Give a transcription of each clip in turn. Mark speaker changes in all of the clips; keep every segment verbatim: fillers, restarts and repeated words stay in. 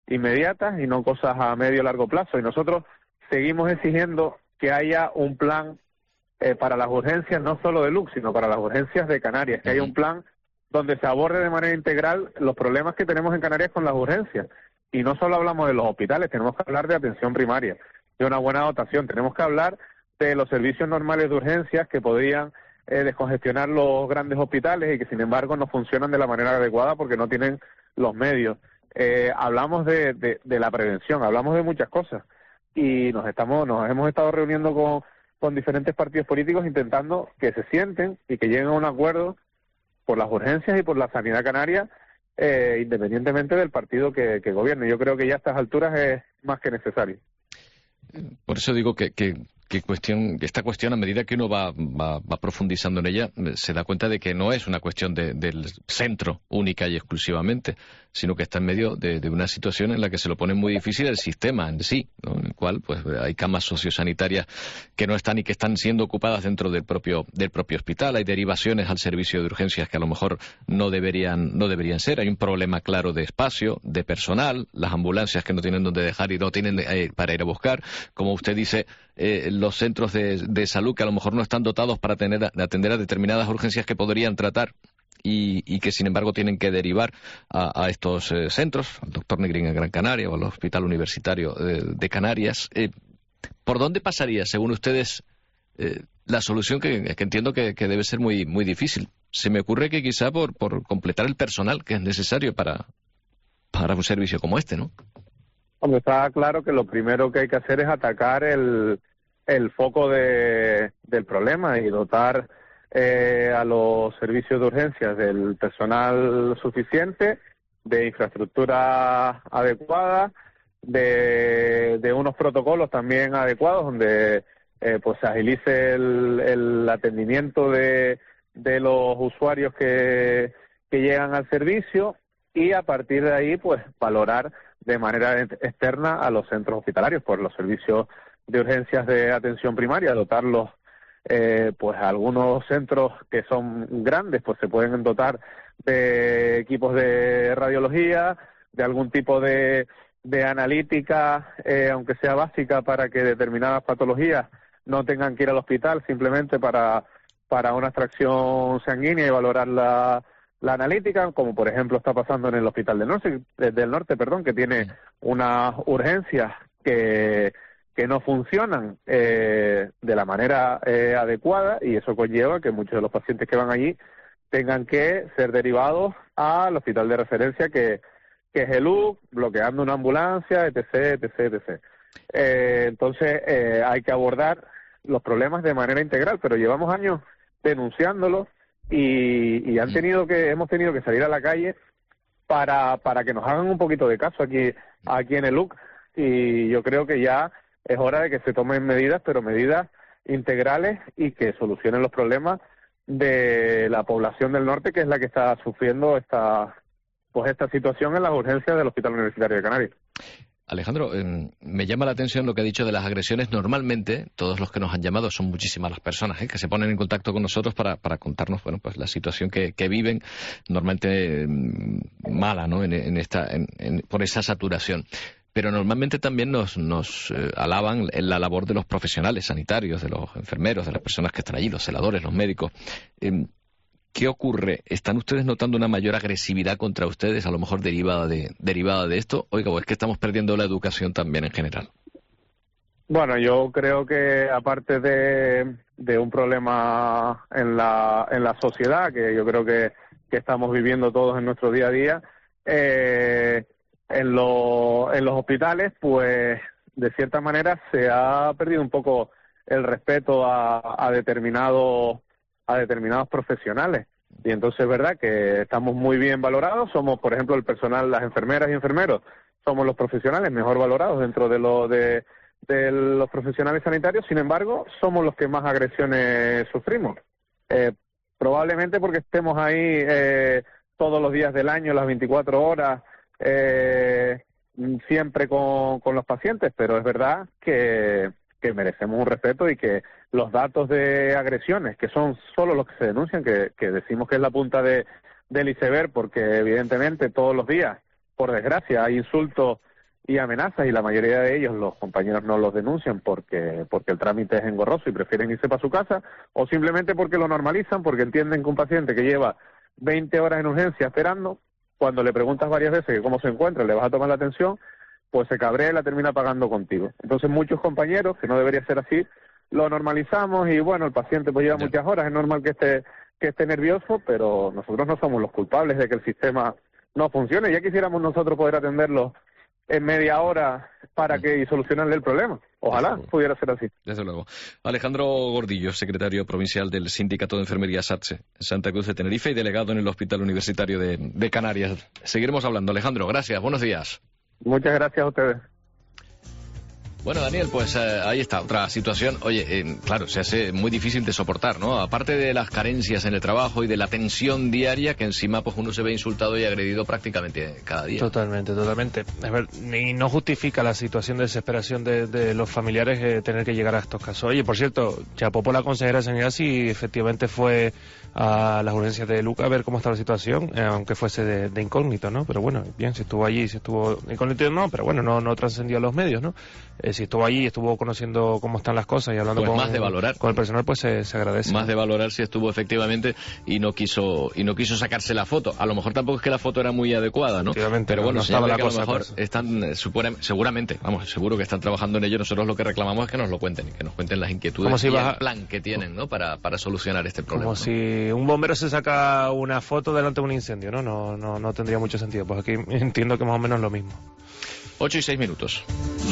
Speaker 1: inmediatas y no cosas a medio o largo plazo. Y nosotros seguimos exigiendo que haya un plan eh, para las urgencias, no solo de Luc, sino para las urgencias de Canarias, que haya un plan donde se aborde de manera integral los problemas que tenemos en Canarias con las urgencias. Y no solo hablamos de los hospitales, tenemos que hablar de atención primaria, de una buena dotación, tenemos que hablar de los servicios normales de urgencias que podrían eh, descongestionar los grandes hospitales y que sin embargo no funcionan de la manera adecuada porque no tienen los medios. Eh, hablamos de, de, de la prevención, hablamos de muchas cosas y nos estamos nos hemos estado reuniendo con, con diferentes partidos políticos intentando que se sienten y que lleguen a un acuerdo por las urgencias y por la sanidad canaria, eh, independientemente del partido que, que gobierne. Yo creo que ya a estas alturas es más que necesario.
Speaker 2: Por eso digo que, que, que cuestión, esta cuestión, a medida que uno va, va, va profundizando en ella, se da cuenta de que no es una cuestión de, del centro única y exclusivamente, sino que está en medio de, de una situación en la que se lo pone muy difícil el sistema en sí, ¿no? En el cual pues hay camas sociosanitarias que no están y que están siendo ocupadas dentro del propio del propio hospital, hay derivaciones al servicio de urgencias que a lo mejor no deberían no deberían ser, hay un problema claro de espacio, de personal, las ambulancias que no tienen donde dejar y no tienen eh, para ir a buscar, como usted dice, eh, los centros de, de salud que a lo mejor no están dotados para tener, atender a determinadas urgencias que podrían tratar Y, y que sin embargo tienen que derivar a, a estos eh, centros, al doctor Negrín en Gran Canaria o al Hospital Universitario eh, de Canarias. Eh, ¿Por dónde pasaría, según ustedes, eh, la solución que, que entiendo que, que debe ser muy muy difícil? Se me ocurre que quizá por, por completar el personal que es necesario para, para un servicio como este, ¿no?
Speaker 1: Hombre, está claro que lo primero que hay que hacer es atacar el, el foco de, del problema y dotar Eh, a los servicios de urgencias del personal suficiente, de infraestructura adecuada, de, de unos protocolos también adecuados donde eh, pues se agilice el, el atendimiento de, de los usuarios que, que llegan al servicio y a partir de ahí pues valorar de manera externa a los centros hospitalarios por los servicios de urgencias de atención primaria, dotarlos. Eh, pues algunos centros que son grandes pues se pueden dotar de equipos de radiología, de algún tipo de, de analítica, eh, aunque sea básica, para que determinadas patologías no tengan que ir al hospital simplemente para, para una extracción sanguínea y valorar la, la analítica, como por ejemplo está pasando en el Hospital del Norte, del Norte perdón, que tiene unas urgencias que que no funcionan eh, de la manera eh, adecuada y eso conlleva que muchos de los pacientes que van allí tengan que ser derivados al hospital de referencia que, que es el U C, bloqueando una ambulancia, etc, etc, etc. Eh, entonces eh, hay que abordar los problemas de manera integral, pero llevamos años denunciándolos y, y han tenido que hemos tenido que salir a la calle para para que nos hagan un poquito de caso aquí aquí en el U C y yo creo que ya es hora de que se tomen medidas, pero medidas integrales y que solucionen los problemas de la población del norte, que es la que está sufriendo esta pues esta situación en las urgencias del Hospital Universitario de Canarias.
Speaker 2: Alejandro, eh, me llama la atención lo que ha dicho de las agresiones. Normalmente, todos los que nos han llamado son muchísimas las personas ¿eh? que se ponen en contacto con nosotros para, para contarnos bueno, pues la situación que, que viven, normalmente eh, mala, ¿no? en, en esta, en, en, por esa saturación. Pero normalmente también nos, nos eh, alaban en la labor de los profesionales sanitarios, de los enfermeros, de las personas que están allí, los celadores, los médicos. Eh, ¿Qué ocurre? ¿Están ustedes notando una mayor agresividad contra ustedes, a lo mejor derivada de derivada de esto? Oiga, pues es que estamos perdiendo la educación también en general.
Speaker 1: Bueno, yo creo que aparte de, de un problema en la, en la sociedad, que yo creo que, que estamos viviendo todos en nuestro día a día, eh, En, lo, en los hospitales, pues de cierta manera se ha perdido un poco el respeto a, a determinados a determinados profesionales y entonces es verdad que estamos muy bien valorados, somos por ejemplo el personal, las enfermeras y enfermeros, somos los profesionales mejor valorados dentro de lo de, de los profesionales sanitarios, sin embargo somos los que más agresiones sufrimos, eh, probablemente porque estemos ahí eh, todos los días del año, las veinticuatro horas, Eh, siempre con, con los pacientes, pero es verdad que, que merecemos un respeto y que los datos de agresiones, que son solo los que se denuncian, que, que decimos que es la punta de, del iceberg, porque evidentemente todos los días, por desgracia, hay insultos y amenazas, y la mayoría de ellos, los compañeros, no los denuncian porque porque el trámite es engorroso y prefieren irse para su casa, o simplemente porque lo normalizan, porque entienden que un paciente que lleva veinte horas en urgencia esperando, cuando le preguntas varias veces que cómo se encuentra, le vas a tomar la atención, pues se cabrea y la termina pagando contigo. Entonces muchos compañeros, que no debería ser así, lo normalizamos y bueno, el paciente pues lleva
Speaker 2: Ya.
Speaker 1: muchas horas, es normal que esté que esté nervioso, pero nosotros no somos los culpables de que el sistema no funcione. Ya quisiéramos nosotros poder atenderlo en media hora para que y solucionarle el problema. Ojalá pudiera ser así.
Speaker 2: Desde luego. Alejandro Gordillo, secretario provincial del Sindicato de Enfermería SATSE, Santa Cruz de Tenerife, y delegado en el Hospital Universitario de, de Canarias. Seguiremos hablando. Alejandro, gracias. Buenos días.
Speaker 1: Muchas gracias a ustedes.
Speaker 2: Bueno, Daniel, pues eh, ahí está, otra situación. Oye, eh, claro, se hace muy difícil de soportar, ¿no? Aparte de las carencias en el trabajo y de la tensión diaria, que encima pues uno se ve insultado y agredido prácticamente cada día.
Speaker 3: Totalmente, totalmente. Es ver, ni no justifica la situación de desesperación de, de los familiares eh, tener que llegar a estos casos. Oye, por cierto, chapó por la consejera de Sanidad si efectivamente fue a las urgencias de Luca a ver cómo está la situación, eh, aunque fuese de, de incógnito, ¿no? Pero bueno, bien, si estuvo allí, si estuvo incógnito, no, pero bueno, no, no trascendió a los medios, ¿no? Eh, si estuvo allí, estuvo conociendo cómo están las cosas y hablando
Speaker 2: pues
Speaker 3: con,
Speaker 2: más de valorar.
Speaker 3: con el personal, pues se, se agradece.
Speaker 2: Más de valorar si estuvo efectivamente y no quiso y no quiso sacarse la foto. A lo mejor tampoco es que la foto era muy adecuada, ¿no? Pero bueno,
Speaker 3: no
Speaker 2: estaba
Speaker 3: la
Speaker 2: que
Speaker 3: cosa,
Speaker 2: a lo mejor
Speaker 3: pues.
Speaker 2: están eh, supone, seguramente, vamos, seguro que están trabajando en ello. Nosotros lo que reclamamos es que nos lo cuenten y que nos cuenten las inquietudes
Speaker 3: Como si
Speaker 2: y
Speaker 3: vas a...
Speaker 2: el plan que tienen, ¿no? Para, para solucionar este problema.
Speaker 3: Como
Speaker 2: ¿no?
Speaker 3: si un bombero se saca una foto delante de un incendio, ¿no? No, no, no tendría mucho sentido. Pues aquí entiendo que más o menos lo mismo.
Speaker 2: Ocho y seis minutos.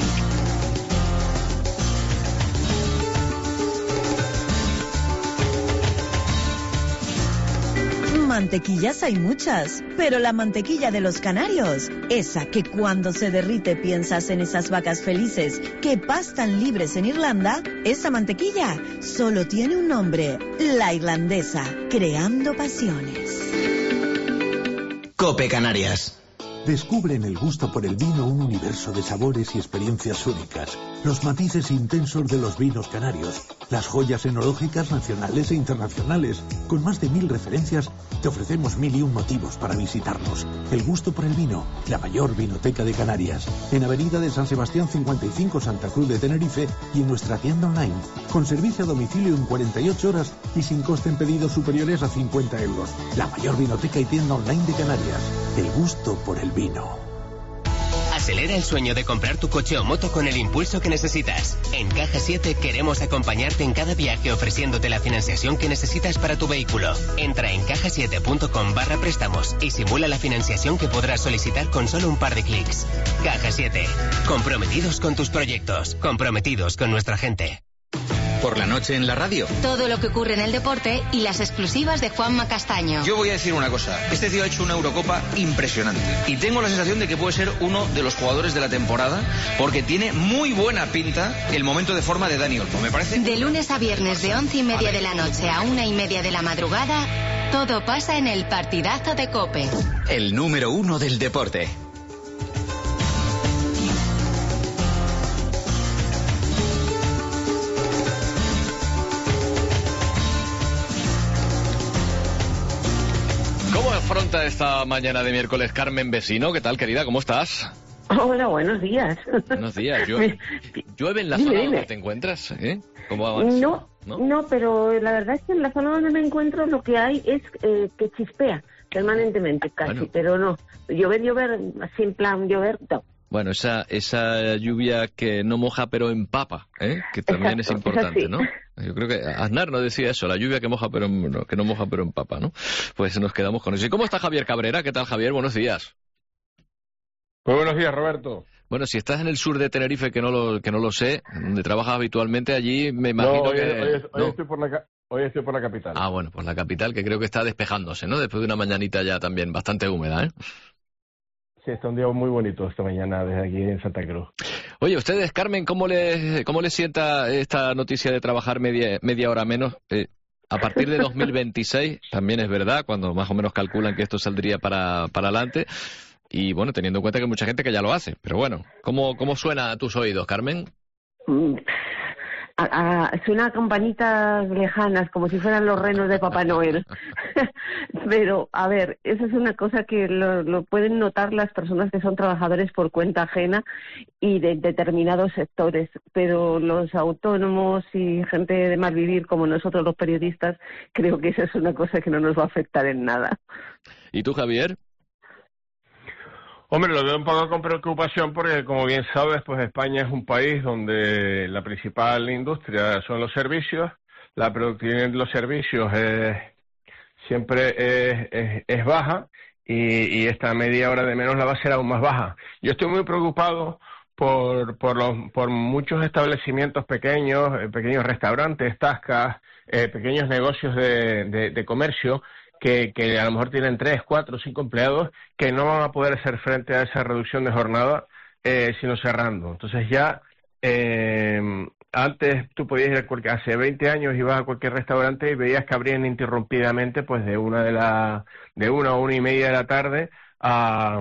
Speaker 4: Mantequillas hay muchas, pero la mantequilla de los canarios, esa que cuando se derrite piensas en esas vacas felices que pastan libres en Irlanda, esa mantequilla solo tiene un nombre, la irlandesa, creando pasiones.
Speaker 5: COPE Canarias.
Speaker 6: Descubre en el gusto por el vino un universo de sabores y experiencias únicas, los matices intensos de los vinos canarios, las joyas enológicas nacionales e internacionales. Con más de mil referencias, te ofrecemos mil y un motivos para visitarnos. El gusto por el vino, la mayor vinoteca de Canarias, en Avenida de San Sebastián cincuenta y cinco, Santa Cruz de Tenerife, y en nuestra tienda online, con servicio a domicilio en cuarenta y ocho horas y sin coste en pedidos superiores a cincuenta euros. La mayor vinoteca y tienda online de Canarias. El gusto por el vino.
Speaker 5: Acelera el sueño de comprar tu coche o moto con el impulso que necesitas. En Caja siete queremos acompañarte en cada viaje ofreciéndote la financiación que necesitas para tu vehículo. Entra en caja siete punto com barra préstamos y simula la financiación que podrás solicitar con solo un par de clics. Caja siete. Comprometidos con tus proyectos. Comprometidos con nuestra gente.
Speaker 7: Por la noche en la radio.
Speaker 8: Todo lo que ocurre en el deporte y las exclusivas de Juanma Castaño.
Speaker 7: Yo voy a decir una cosa. Este tío ha hecho una Eurocopa impresionante. Y tengo la sensación de que puede ser uno de los jugadores de la temporada porque tiene muy buena pinta el momento de forma de Dani Olmo, me parece.
Speaker 8: De lunes a viernes de once y media de la noche a una y media de la madrugada, todo pasa en el partidazo de COPE.
Speaker 7: El número uno del deporte.
Speaker 2: ¿Cómo afronta esta mañana de miércoles Carmen Vecino? ¿Qué tal, querida? ¿Cómo estás?
Speaker 9: Hola, buenos días.
Speaker 2: Buenos días. Llueve, llueve en la
Speaker 9: Dime,
Speaker 2: zona
Speaker 9: dime.
Speaker 2: donde te encuentras, ¿eh? ¿Cómo avanza?
Speaker 9: No,
Speaker 2: ¿No?
Speaker 9: no, pero la verdad es que en la zona donde me encuentro lo que hay es eh, que chispea permanentemente casi,
Speaker 2: Bueno.
Speaker 9: pero no. Llover, llover, así en plan llover, no.
Speaker 2: Bueno, esa, esa lluvia que no moja pero empapa, ¿eh? Que también es
Speaker 9: Exacto,
Speaker 2: importante,
Speaker 9: es así.
Speaker 2: ¿no? Yo creo que Aznar nos decía eso, la lluvia que moja pero no, que no moja pero empapa, ¿no? Pues nos quedamos con eso. ¿Y cómo está Javier Cabrera? ¿Qué tal, Javier? Buenos días.
Speaker 10: Muy buenos días, Roberto.
Speaker 2: Bueno, si estás en el sur de Tenerife, que no lo, que no lo sé, donde trabajas habitualmente, allí me imagino
Speaker 10: no, hoy,
Speaker 2: que...
Speaker 10: hoy- hoy
Speaker 2: ¿no?
Speaker 10: estoy por la, ca- hoy estoy por la capital.
Speaker 2: Ah, bueno, pues la capital, que creo que está despejándose, ¿no? Después de una mañanita ya también bastante húmeda, ¿eh?
Speaker 10: Sí, está un día muy bonito esta mañana desde aquí en Santa Cruz.
Speaker 2: Oye, ustedes, Carmen, ¿cómo les, cómo les sienta esta noticia de trabajar media, media hora menos? Eh, a partir de dos mil veintiséis, también es verdad, cuando más o menos calculan que esto saldría para, para adelante. Y bueno, teniendo en cuenta que hay mucha gente que ya lo hace. Pero bueno, ¿cómo, cómo suena a tus oídos, Carmen?
Speaker 9: Mm, a, a, suena a campanitas lejanas, como si fueran los renos de Papá Noel. Pero, a ver, eso es una cosa que lo, lo pueden notar las personas que son trabajadores por cuenta ajena y de determinados sectores. Pero los autónomos y gente de mal vivir como nosotros los periodistas, creo que esa es una cosa que no nos va a afectar en nada.
Speaker 2: ¿Y tú, Javier?
Speaker 10: Hombre, lo veo un poco con preocupación porque, como bien sabes, pues España es un país donde la principal industria son los servicios, la productividad de los servicios es, siempre es, es, es baja y, y esta media hora de menos la va a ser aún más baja. Yo estoy muy preocupado por, por, los, por muchos establecimientos pequeños, eh, pequeños restaurantes, tascas, eh, pequeños negocios de, de, de comercio, Que, que a lo mejor tienen tres, cuatro, cinco empleados que no van a poder hacer frente a esa reducción de jornada eh, sino cerrando. Entonces ya eh, antes tú podías ir a cualquier, hace veinte años ibas a cualquier restaurante y veías que abrían interrumpidamente pues de una de la de una o una y media de la tarde a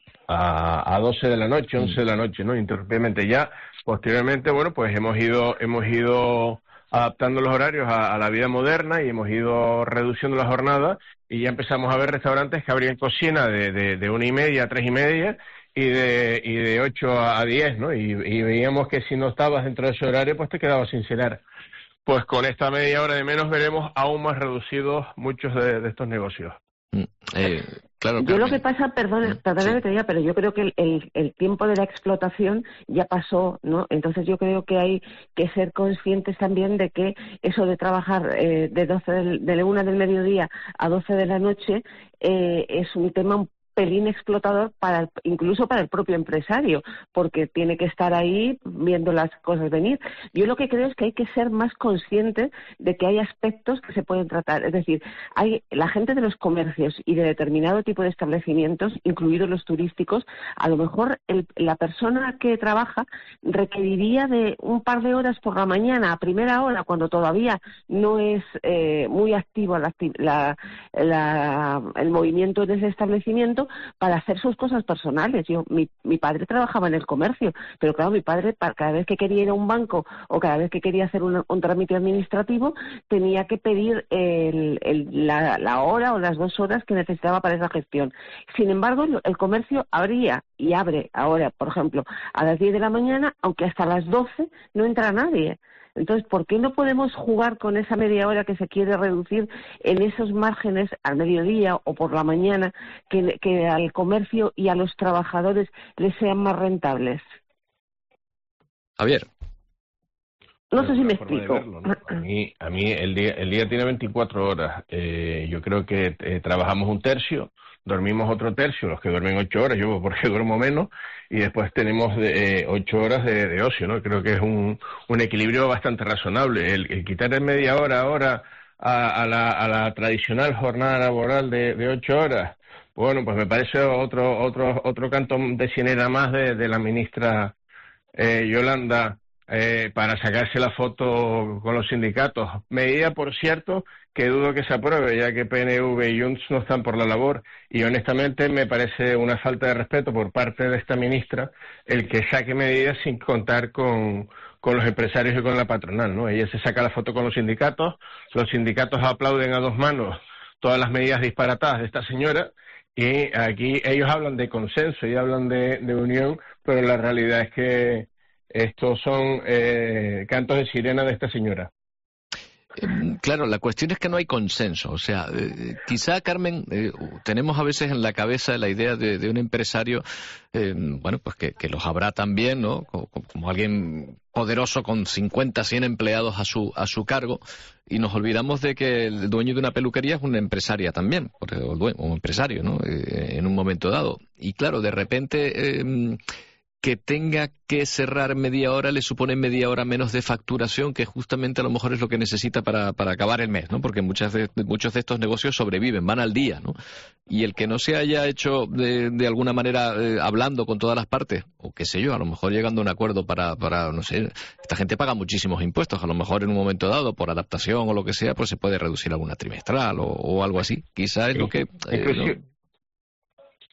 Speaker 10: a, a doce de la noche, once de la noche, ¿no? Interrumpidamente. Ya posteriormente, bueno, pues hemos ido hemos ido adaptando los horarios a, a la vida moderna y hemos ido reduciendo la jornada y ya empezamos a ver restaurantes que abrían cocina de, de, de una y media a tres y media y de, y de ocho a diez, ¿no? Y, y veíamos que si no estabas dentro de ese horario, pues te quedabas sin cenar. Pues con esta media hora de menos veremos aún más reducidos muchos de, de estos negocios.
Speaker 2: Eh, claro,
Speaker 9: yo lo que pasa, perdona, perdona sí. que te diga, pero yo creo que el, el, el tiempo de la explotación ya pasó, ¿no? Entonces yo creo que hay que ser conscientes también de que eso de trabajar eh, de doce del, de la una del mediodía a doce de la noche eh, es un tema un pelín explotador para incluso para el propio empresario, porque tiene que estar ahí viendo las cosas venir. Yo lo que creo es que hay que ser más conscientes de que hay aspectos que se pueden tratar. Es decir, hay la gente de los comercios y de determinado tipo de establecimientos, incluidos los turísticos, a lo mejor el, la persona que trabaja requeriría de un par de horas por la mañana, a primera hora, cuando todavía no es eh, muy activo la, la, la, el movimiento en ese establecimiento, para hacer sus cosas personales. Yo, mi, mi padre trabajaba en el comercio, pero claro, mi padre para cada vez que quería ir a un banco o cada vez que quería hacer un, un trámite administrativo tenía que pedir el, el, la, la hora o las dos horas que necesitaba para esa gestión. Sin embargo, el comercio abría y abre ahora, por ejemplo, a las diez de la mañana, aunque hasta las doce no entra nadie. Entonces, ¿por qué no podemos jugar con esa media hora que se quiere reducir en esos márgenes al mediodía o por la mañana que, que al comercio y a los trabajadores les sean más rentables?
Speaker 2: Javier.
Speaker 9: No sé si me explico.
Speaker 10: Verlo, ¿no? A mí, a mí el día, el día tiene veinticuatro horas. Eh, yo creo que eh, trabajamos un tercio, dormimos otro tercio, los que duermen ocho horas, yo porque duermo menos, y después tenemos de, eh, ocho horas de, de ocio, ¿no? Creo que es un, un equilibrio bastante razonable. El, el quitar en media hora ahora a, a, la, a la tradicional jornada laboral de, de ocho horas, bueno, pues me parece otro otro otro canto de sirena más de, de la ministra eh, Yolanda eh, para sacarse la foto con los sindicatos. Medida, por cierto, que dudo que se apruebe, ya que P N V y Junts no están por la labor, y honestamente me parece una falta de respeto por parte de esta ministra el que saque medidas sin contar con, con los empresarios y con la patronal, ¿no? Ella se saca la foto con los sindicatos, los sindicatos aplauden a dos manos todas las medidas disparatadas de esta señora, y aquí ellos hablan de consenso y hablan de, de unión, pero la realidad es que estos son eh, cantos de sirena de esta señora.
Speaker 2: Claro, la cuestión es que no hay consenso. O sea, eh, quizá, Carmen, eh, tenemos a veces en la cabeza la idea de, de un empresario, eh, bueno, pues que, que los habrá también, ¿no? Como, como alguien poderoso con cincuenta, cien empleados a su a su cargo, y nos olvidamos de que el dueño de una peluquería es una empresaria también, o un empresario, ¿no? Eh, en un momento dado. Y claro, de repente Eh, que tenga que cerrar media hora le supone media hora menos de facturación, que justamente a lo mejor es lo que necesita para, para acabar el mes, ¿no? Porque muchas de, muchos de estos negocios sobreviven, van al día, ¿no? Y el que no se haya hecho de, de alguna manera eh, hablando con todas las partes, o qué sé yo, a lo mejor llegando a un acuerdo para, para, no sé, esta gente paga muchísimos impuestos, a lo mejor en un momento dado, por adaptación o lo que sea, pues se puede reducir alguna trimestral o, o algo así. Quizá es lo que... Eh, ¿no?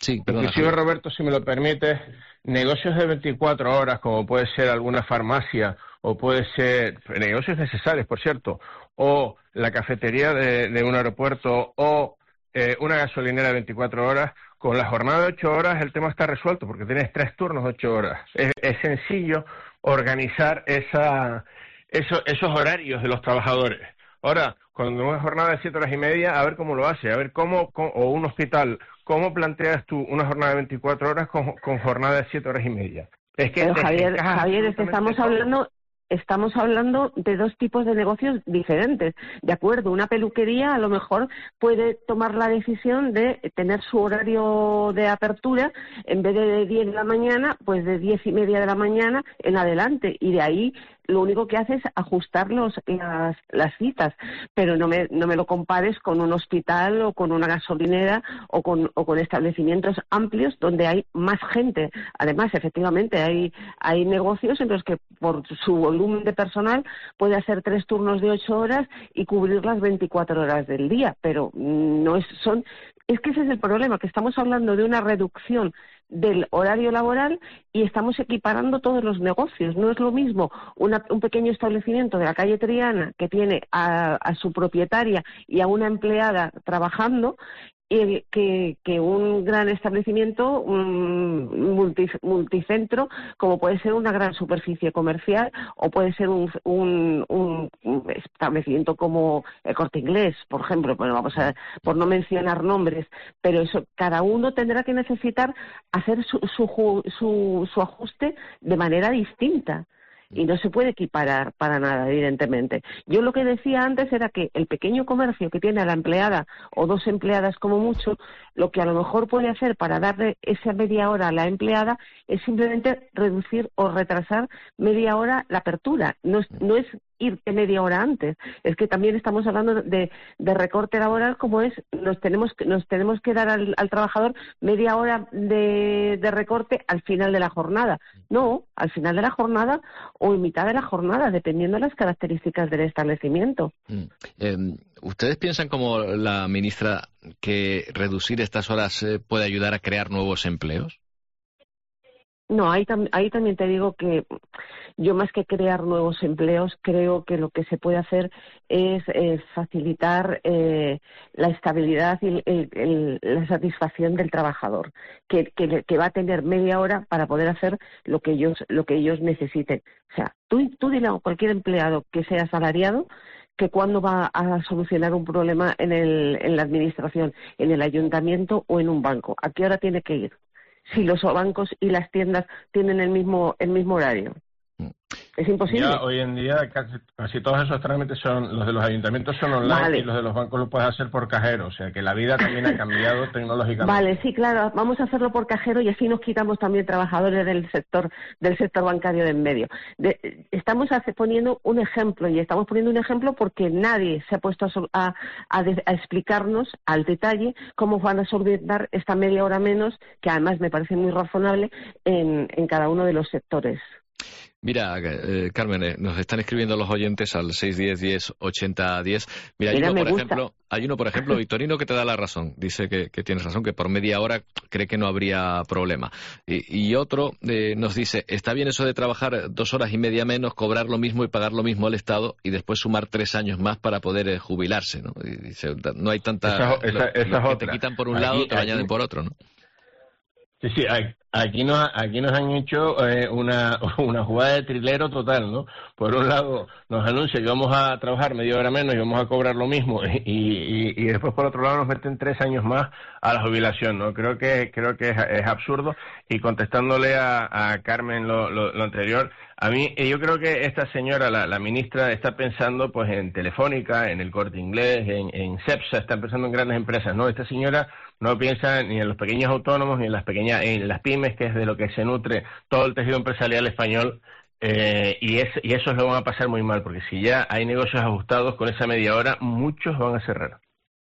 Speaker 2: Sí, perdona,
Speaker 10: inclusive,
Speaker 2: Javier.
Speaker 10: Roberto, si me lo permites, negocios de veinticuatro horas, como puede ser alguna farmacia, o puede ser negocios necesarios, por cierto, o la cafetería de, de un aeropuerto, o eh, una gasolinera de veinticuatro horas, con la jornada de ocho horas el tema está resuelto, porque tienes tres turnos de ocho horas. Es, es sencillo organizar esa, eso, esos horarios de los trabajadores. Ahora, cuando una jornada de siete horas y media, a ver cómo lo hace, a ver cómo, cómo o un hospital, ¿cómo planteas tú una jornada de veinticuatro horas con, con jornada de siete horas y media? Es que
Speaker 9: Pero Javier, Javier, es que estamos
Speaker 10: todo.
Speaker 9: hablando... Estamos hablando de dos tipos de negocios diferentes, ¿de acuerdo? Una peluquería a lo mejor puede tomar la decisión de tener su horario de apertura, en vez de diez de la mañana, pues de diez y media de la mañana en adelante, y de ahí lo único que hace es ajustar los, las, las citas, pero no me, no me lo compares con un hospital o con una gasolinera o con, o con establecimientos amplios donde hay más gente. Además, efectivamente, hay, hay negocios en los que por su volumen de personal puede hacer tres turnos de ocho horas y cubrir las veinticuatro horas del día, pero no es, son, es que ese es el problema, que estamos hablando de una reducción del horario laboral y estamos equiparando todos los negocios. No es lo mismo una, un pequeño establecimiento de la calle Triana que tiene a, a su propietaria y a una empleada trabajando y que, que un gran establecimiento, un multi, multicentro, como puede ser una gran superficie comercial o puede ser un, un, un establecimiento como el Corte Inglés, por ejemplo, bueno, vamos a, por no mencionar nombres, pero eso cada uno tendrá que necesitar hacer su, su, su, su ajuste de manera distinta. Y no se puede equiparar para nada, evidentemente. Yo lo que decía antes era que el pequeño comercio que tiene a la empleada o dos empleadas como mucho, lo que a lo mejor puede hacer para darle esa media hora a la empleada es simplemente reducir o retrasar media hora la apertura. No es, no es irte media hora antes. Es que también estamos hablando de, de recorte laboral, como es, nos tenemos, nos tenemos que dar al, al trabajador media hora de, de recorte al final de la jornada. No, al final de la jornada o en mitad de la jornada, dependiendo de las características del establecimiento.
Speaker 2: Mm. Eh, ¿Ustedes piensan, como la ministra, que reducir estas horas eh, puede ayudar a crear nuevos empleos?
Speaker 9: No, ahí, tam ahí también te digo que yo, más que crear nuevos empleos, creo que lo que se puede hacer es eh, facilitar eh, la estabilidad y el, el, el, la satisfacción del trabajador, que, que, que va a tener media hora para poder hacer lo que ellos, lo que ellos necesiten. O sea, tú, tú dile a cualquier empleado que sea asalariado que cuándo va a solucionar un problema en, el, en la administración, en el ayuntamiento o en un banco. ¿A qué hora tiene que ir? Si los bancos y las tiendas tienen el mismo el mismo horario. Es imposible.
Speaker 10: Ya hoy en día casi, casi todos esos trámites son, los de los ayuntamientos son online, vale, y los de los bancos lo puedes hacer por cajero, o sea que la vida también ha cambiado tecnológicamente.
Speaker 9: Vale, sí, claro, vamos a hacerlo por cajero y así nos quitamos también trabajadores del sector del sector bancario de en medio. De, estamos hace, poniendo un ejemplo y estamos poniendo un ejemplo porque nadie se ha puesto a, a, a, de, a explicarnos al detalle cómo van a solventar esta media hora menos, que además me parece muy razonable en, en cada uno de los sectores.
Speaker 2: Mira, eh, Carmen, eh, nos están escribiendo los oyentes al seis diez, diez, ochenta, diez. Mira, hay
Speaker 9: Mira,
Speaker 2: uno, por
Speaker 9: gusta.
Speaker 2: ejemplo, hay uno, por ejemplo, Victorino, que te da la razón. Dice que, que tienes razón, que por media hora cree que no habría problema. Y, y otro eh, nos dice, está bien eso de trabajar dos horas y media menos, cobrar lo mismo y pagar lo mismo al Estado y después sumar tres años más para poder eh, jubilarse, ¿no? Y dice, no hay tanta...
Speaker 10: Esa, esa,
Speaker 2: lo,
Speaker 10: esa
Speaker 2: lo
Speaker 10: es
Speaker 2: que
Speaker 10: otra.
Speaker 2: te quitan por un
Speaker 10: Aquí,
Speaker 2: lado, te lo
Speaker 10: aquí...
Speaker 2: añaden por otro, ¿no?
Speaker 10: Sí, sí, aquí nos, aquí nos han hecho eh, una, una jugada de trilero total, ¿no? Por un lado nos anuncia que vamos a trabajar media hora menos y vamos a cobrar lo mismo y, y, y después por otro lado nos meten tres años más a la jubilación, ¿no? Creo que creo que es, es absurdo. Y contestándole a, a Carmen lo, lo, lo anterior, a mí yo creo que esta señora, la, la ministra, está pensando pues en Telefónica, en el Corte Inglés, en, en Cepsa, está pensando en grandes empresas, ¿no? Esta señora no piensa ni en los pequeños autónomos ni en las pequeñas, en las pymes, que es de lo que se nutre todo el tejido empresarial español, eh, y, es, y eso lo van a pasar muy mal, porque si ya hay negocios ajustados con esa media hora, muchos van a cerrar.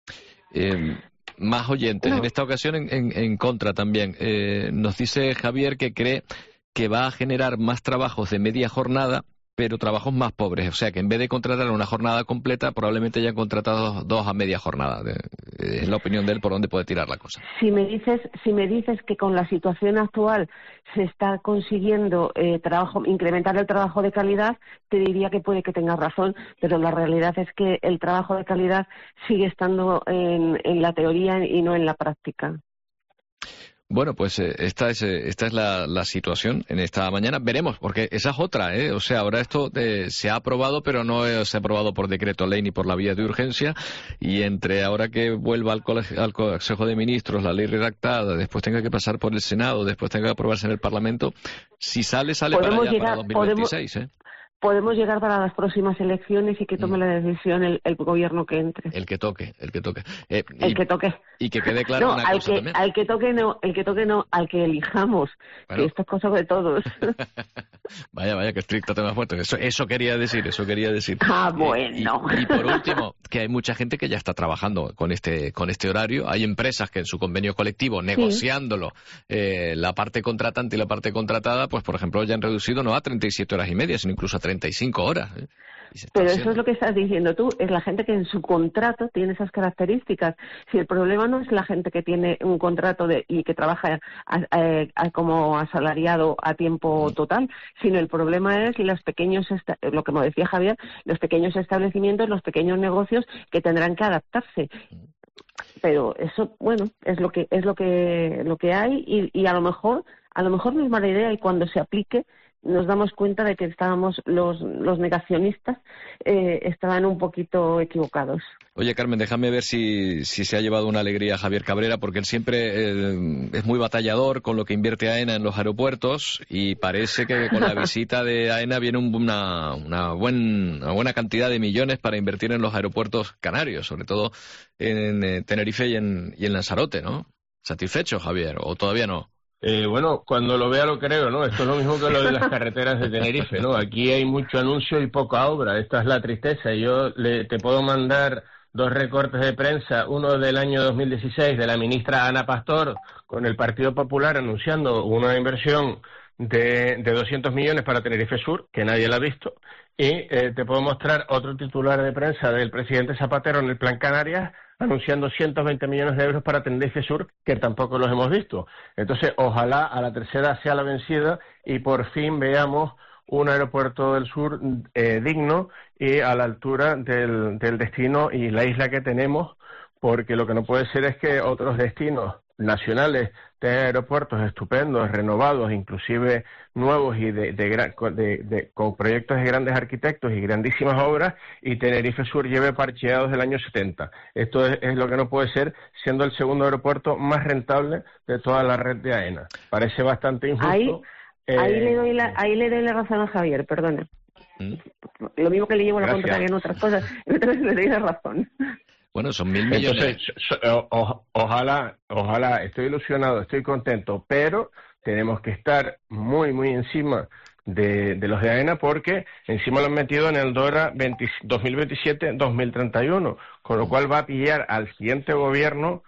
Speaker 2: Eh, más oyentes, no. En esta ocasión en, en, en contra también. Eh, nos dice Javier que cree que va a generar más trabajos de media jornada pero trabajos más pobres. O sea, que en vez de contratar una jornada completa, probablemente hayan contratado dos a media jornada. Es la opinión de él por dónde puede tirar la cosa.
Speaker 9: Si me dices, si me dices que con la situación actual se está consiguiendo eh, trabajo, incrementar el trabajo de calidad, te diría que puede que tengas razón, pero la realidad es que el trabajo de calidad sigue estando en, en la teoría y no en la práctica.
Speaker 2: Bueno, pues eh, esta es eh, esta es la, la situación en esta mañana. Veremos, porque esa es otra, ¿eh? O sea, ahora esto eh, se ha aprobado, pero no eh, se ha aprobado por decreto ley ni por la vía de urgencia. Y entre ahora que vuelva al, colegio, al Consejo de Ministros la ley redactada, después tenga que pasar por el Senado, después tenga que aprobarse en el Parlamento, si sale, sale para allá, para dos mil veintiséis, ¿eh?
Speaker 9: Podemos llegar para las próximas elecciones y que tome mm. la decisión el, el gobierno que entre.
Speaker 2: El que toque, el que toque. Eh,
Speaker 9: el
Speaker 2: y,
Speaker 9: que toque.
Speaker 2: Y que quede claro
Speaker 9: no,
Speaker 2: una
Speaker 9: al
Speaker 2: cosa
Speaker 9: que,
Speaker 2: también.
Speaker 9: Al que toque no, el que toque no, al que elijamos. Bueno. Que esto es cosa de todos.
Speaker 2: Vaya, vaya, que estricto te me has puesto. Eso, eso quería decir, eso quería decir.
Speaker 9: Ah, bueno.
Speaker 2: Y, y, y por último, que hay mucha gente que ya está trabajando con este con este horario. Hay empresas que en su convenio colectivo, negociándolo, sí. eh, la parte contratante y la parte contratada, pues por ejemplo, ya han reducido no a treinta y siete horas y media, sino incluso a treinta y cinco horas. ¿eh?
Speaker 9: Pero haciendo. Eso es lo que estás diciendo tú, es la gente que en su contrato tiene esas características. Si el problema no es la gente que tiene un contrato de, y que trabaja a, a, a, como asalariado a tiempo total, sino el problema es los pequeños, lo que me decía Javier, los pequeños establecimientos, los pequeños negocios que tendrán que adaptarse. Pero eso, bueno, es lo que es lo que lo que hay y, y a lo mejor a lo mejor no es mala idea y cuando se aplique nos damos cuenta de que estábamos los, los negacionistas eh, estaban un poquito equivocados.
Speaker 2: Oye, Carmen, déjame ver si, si se ha llevado una alegría a Javier Cabrera, porque él siempre eh, es muy batallador con lo que invierte AENA en los aeropuertos y parece que con la visita de AENA viene un, una, una, buen, una buena cantidad de millones para invertir en los aeropuertos canarios, sobre todo en, en Tenerife y en, y en Lanzarote, ¿no? ¿Satisfecho, Javier, o todavía no?
Speaker 10: Eh, bueno, cuando lo vea lo creo, ¿no? Esto es lo mismo que lo de las carreteras de Tenerife, ¿no? Aquí hay mucho anuncio y poca obra, esta es la tristeza. Yo le, te puedo mandar dos recortes de prensa, uno del año dos mil dieciséis de la ministra Ana Pastor con el Partido Popular anunciando una inversión de, de doscientos millones para Tenerife Sur, que nadie la ha visto, y eh, te puedo mostrar otro titular de prensa del presidente Zapatero en el Plan Canarias, anunciando ciento veinte millones de euros para Tenerife Sur, que tampoco los hemos visto. Entonces, ojalá a la tercera sea la vencida y por fin veamos un aeropuerto del sur eh, digno y a la altura del, del destino y la isla que tenemos, porque lo que no puede ser es que otros destinos nacionales tengan aeropuertos estupendos, renovados, inclusive nuevos y de, de, de, de, con proyectos de grandes arquitectos y grandísimas obras, y Tenerife Sur lleve parcheados del año setenta. Esto es, es lo que no puede ser, siendo el segundo aeropuerto más rentable de toda la red de AENA. Parece bastante injusto.
Speaker 9: Ahí,
Speaker 10: eh,
Speaker 9: ahí, le, doy la, ahí le doy la razón a Javier, perdona. ¿Mm? Lo mismo que le llevo la contraria en otras cosas, entonces le doy la razón.
Speaker 2: Bueno, son mil millones.
Speaker 10: Entonces, o, o, ojalá, ojalá, estoy ilusionado, estoy contento, pero tenemos que estar muy, muy encima de, de los de AENA porque encima lo han metido en el DORA dos mil veintisiete dos mil treinta y uno, con lo cual va a pillar al siguiente gobierno,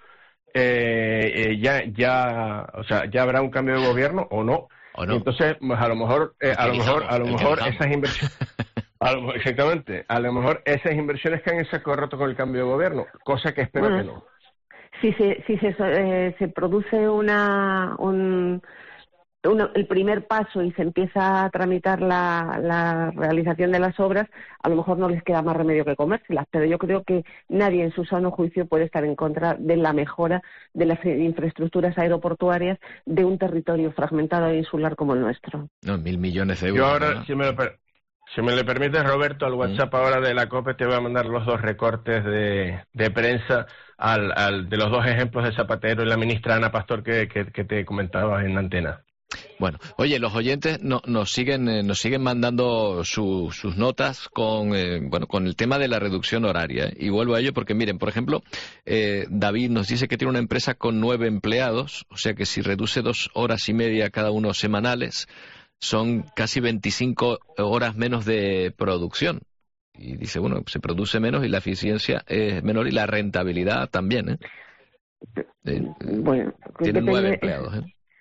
Speaker 10: eh, eh, ya, ya, o sea, ya habrá un cambio de gobierno o no.
Speaker 2: ¿O no?
Speaker 10: Entonces, pues a lo mejor, eh, a lo mejor, a lo mejor esas inversiones. A lo, exactamente, a lo mejor esas inversiones caen en saco roto con el cambio de gobierno, cosa que espero bueno, que no.
Speaker 9: Si se, si se, eh, se produce una, un, una, el primer paso y se empieza a tramitar la, la realización de las obras, a lo mejor no les queda más remedio que comérselas, pero yo creo que nadie en su sano juicio puede estar en contra de la mejora de las infraestructuras aeroportuarias de un territorio fragmentado e insular como el nuestro.
Speaker 2: No, mil millones de euros.
Speaker 10: Yo ahora,
Speaker 2: ¿no?
Speaker 10: si me lo per Si me le permites, Roberto, al WhatsApp ahora de la COPE te voy a mandar los dos recortes de, de prensa al, al, de los dos ejemplos de Zapatero y la ministra Ana Pastor que, que, que te comentaba en la antena.
Speaker 2: Bueno, oye, los oyentes no, nos siguen eh, nos siguen mandando su, sus notas con eh, bueno con el tema de la reducción horaria. ¿eh? Y vuelvo a ello porque, miren, por ejemplo, eh, David nos dice que tiene una empresa con nueve empleados, o sea que si reduce dos horas y media cada uno semanales, son casi veinticinco horas menos de producción. Y dice, bueno, se produce menos y la eficiencia es menor y la rentabilidad también. ¿eh? Eh,
Speaker 9: bueno,
Speaker 2: tienen
Speaker 9: depende,
Speaker 2: nueve empleados. ¿eh?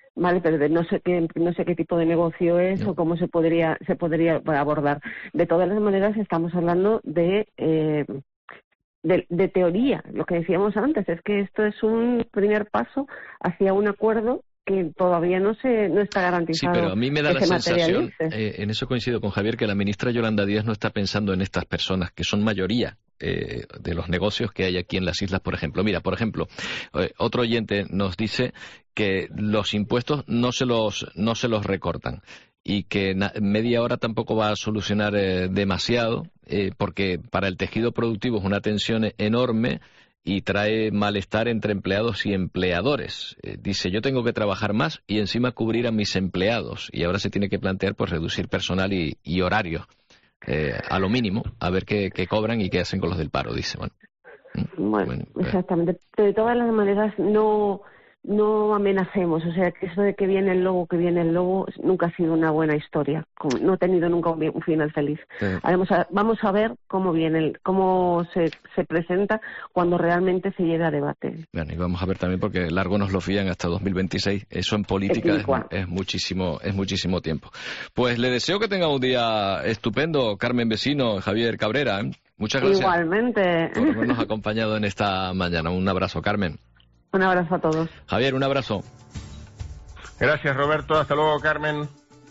Speaker 9: Vale, pero de no sé qué no sé qué tipo de negocio es no. o cómo se podría se podría abordar. De todas las maneras estamos hablando de, eh, de de teoría. Lo que decíamos antes es que esto es un primer paso hacia un acuerdo que todavía no se no está garantizado.
Speaker 2: Sí, pero a mí me da la sensación, eh, en eso coincido con Javier, que la ministra Yolanda Díaz no está pensando en estas personas que son mayoría. Eh, de los negocios que hay aquí en las islas, por ejemplo. Mira, por ejemplo, eh, otro oyente nos dice que los impuestos no se los no se los recortan y que na- media hora tampoco va a solucionar eh, demasiado eh, porque para el tejido productivo es una tensión enorme y trae malestar entre empleados y empleadores. Eh, dice, yo tengo que trabajar más y encima cubrir a mis empleados y ahora se tiene que plantear pues reducir personal y, y horarios. Eh, a lo mínimo, a ver qué, qué cobran y qué hacen con los del paro, dice. Bueno,
Speaker 9: bueno,
Speaker 2: bueno
Speaker 9: exactamente. De todas las maneras, no no amenacemos. O sea, que eso de que viene el lobo, que viene el lobo, nunca ha sido una buena historia. No ha tenido nunca un, un final feliz. Sí. Vamos, a, vamos a ver cómo viene, el, cómo se, se presenta cuando realmente se llegue a debate.
Speaker 2: Bueno, y vamos a ver también, porque largo nos lo fían hasta dos mil veintiséis. Eso en política es, es, es muchísimo es muchísimo tiempo. Pues le deseo que tenga un día estupendo, Carmen Vecino, Javier Cabrera. ¿eh? Muchas gracias.
Speaker 9: Igualmente.
Speaker 2: Por habernos acompañado en esta mañana. Un abrazo, Carmen.
Speaker 9: Un abrazo a todos.
Speaker 2: Javier, un abrazo.
Speaker 10: Gracias, Roberto. Hasta luego, Carmen.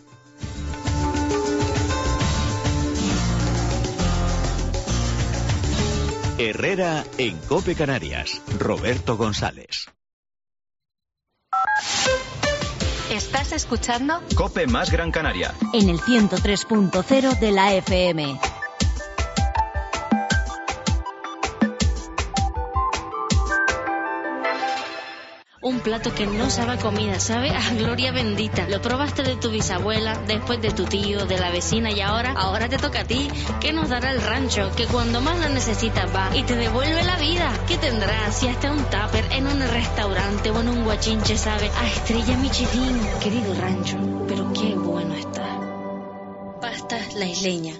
Speaker 11: Herrera en COPE Canarias. Roberto González.
Speaker 8: ¿Estás escuchando?
Speaker 11: COPE más Gran Canaria.
Speaker 4: En el ciento tres punto cero de la F M.
Speaker 12: Un plato que no sabe a comida, sabe a gloria bendita. Lo probaste de tu bisabuela, después de tu tío, de la vecina y ahora, ahora te toca a ti. ¿Qué nos dará el rancho? Que cuando más lo necesitas va y te devuelve la vida. ¿Qué tendrás si hasta un tupper en un restaurante o en un guachinche sabe a estrella Michelin? Querido rancho, pero qué bueno está. Pastas La Isleña.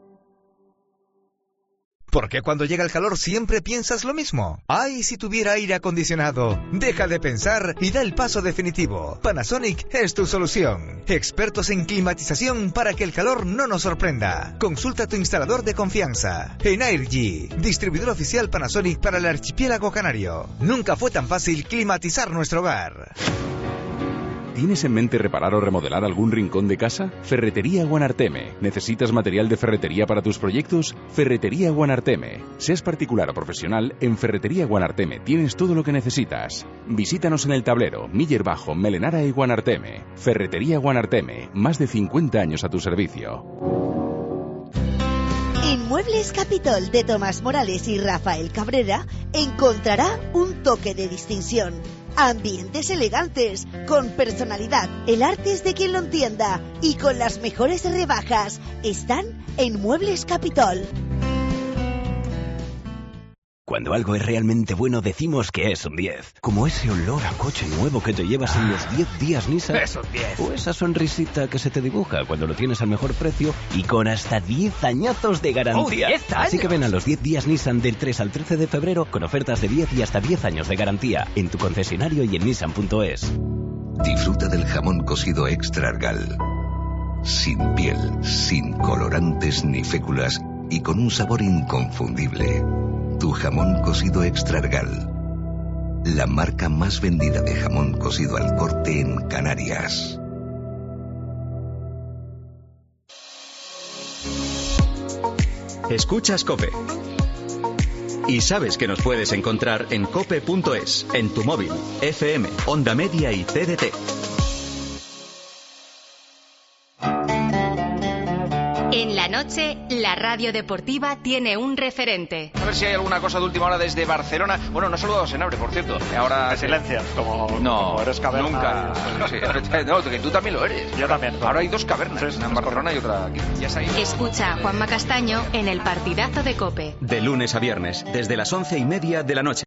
Speaker 13: ¿Por qué cuando llega el calor siempre piensas lo mismo? ¡Ay, si tuviera aire acondicionado! Deja de pensar y da el paso definitivo. Panasonic es tu solución. Expertos en climatización para que el calor no nos sorprenda. Consulta a tu instalador de confianza. Energy, distribuidor oficial Panasonic para el archipiélago canario. Nunca fue tan fácil climatizar nuestro hogar.
Speaker 14: ¿Tienes en mente reparar o remodelar algún rincón de casa? Ferretería Guanarteme. ¿Necesitas material de ferretería para tus proyectos? Ferretería Guanarteme. Seas particular o profesional, en Ferretería Guanarteme tienes todo lo que necesitas. Visítanos en El Tablero, Miller Bajo, Melenara y Guanarteme. Ferretería Guanarteme. Más de cincuenta años a tu servicio.
Speaker 15: En Muebles Capitol de Tomás Morales y Rafael Cabrera encontrará un toque de distinción. Ambientes elegantes, con personalidad. El arte es de quien lo entienda y con las mejores rebajas. Están en Muebles Capitol.
Speaker 11: Cuando algo es realmente bueno decimos que es un diez. Como ese olor a coche nuevo que te llevas en los diez días Nissan.
Speaker 16: Es un diez.
Speaker 11: O esa sonrisita que se te dibuja cuando lo tienes al mejor precio y con hasta diez añazos de garantía.
Speaker 16: Oh, diez años.
Speaker 11: Así que ven a los diez días Nissan del tres al trece de febrero con ofertas de diez y hasta diez años de garantía en tu concesionario y en nissan punto es.
Speaker 17: Disfruta del jamón cocido Extra Argal. Sin piel, sin colorantes ni féculas y con un sabor inconfundible. Tu jamón cocido Extra Argal, la marca más vendida de jamón cocido al corte en Canarias.
Speaker 11: Escuchas COPE. Y sabes que nos puedes encontrar en cope punto es, en tu móvil, F M, Onda Media y C D T.
Speaker 8: En la noche, la radio deportiva tiene un referente.
Speaker 7: A ver si hay alguna cosa de última hora desde Barcelona. Bueno, no he saludado a Senabre, por cierto. Ahora...
Speaker 3: Me silencias, como,
Speaker 7: no,
Speaker 3: como eres caverna.
Speaker 7: Nunca. Sí, no, que tú también lo eres.
Speaker 3: Yo también.
Speaker 7: Ahora hay dos cavernas,
Speaker 3: sí, sí,
Speaker 7: una en Barcelona y otra aquí. Ya está ahí.
Speaker 8: Escucha a Juanma Castaño en el partidazo de COPE.
Speaker 11: De lunes a viernes, desde las once y media de la noche.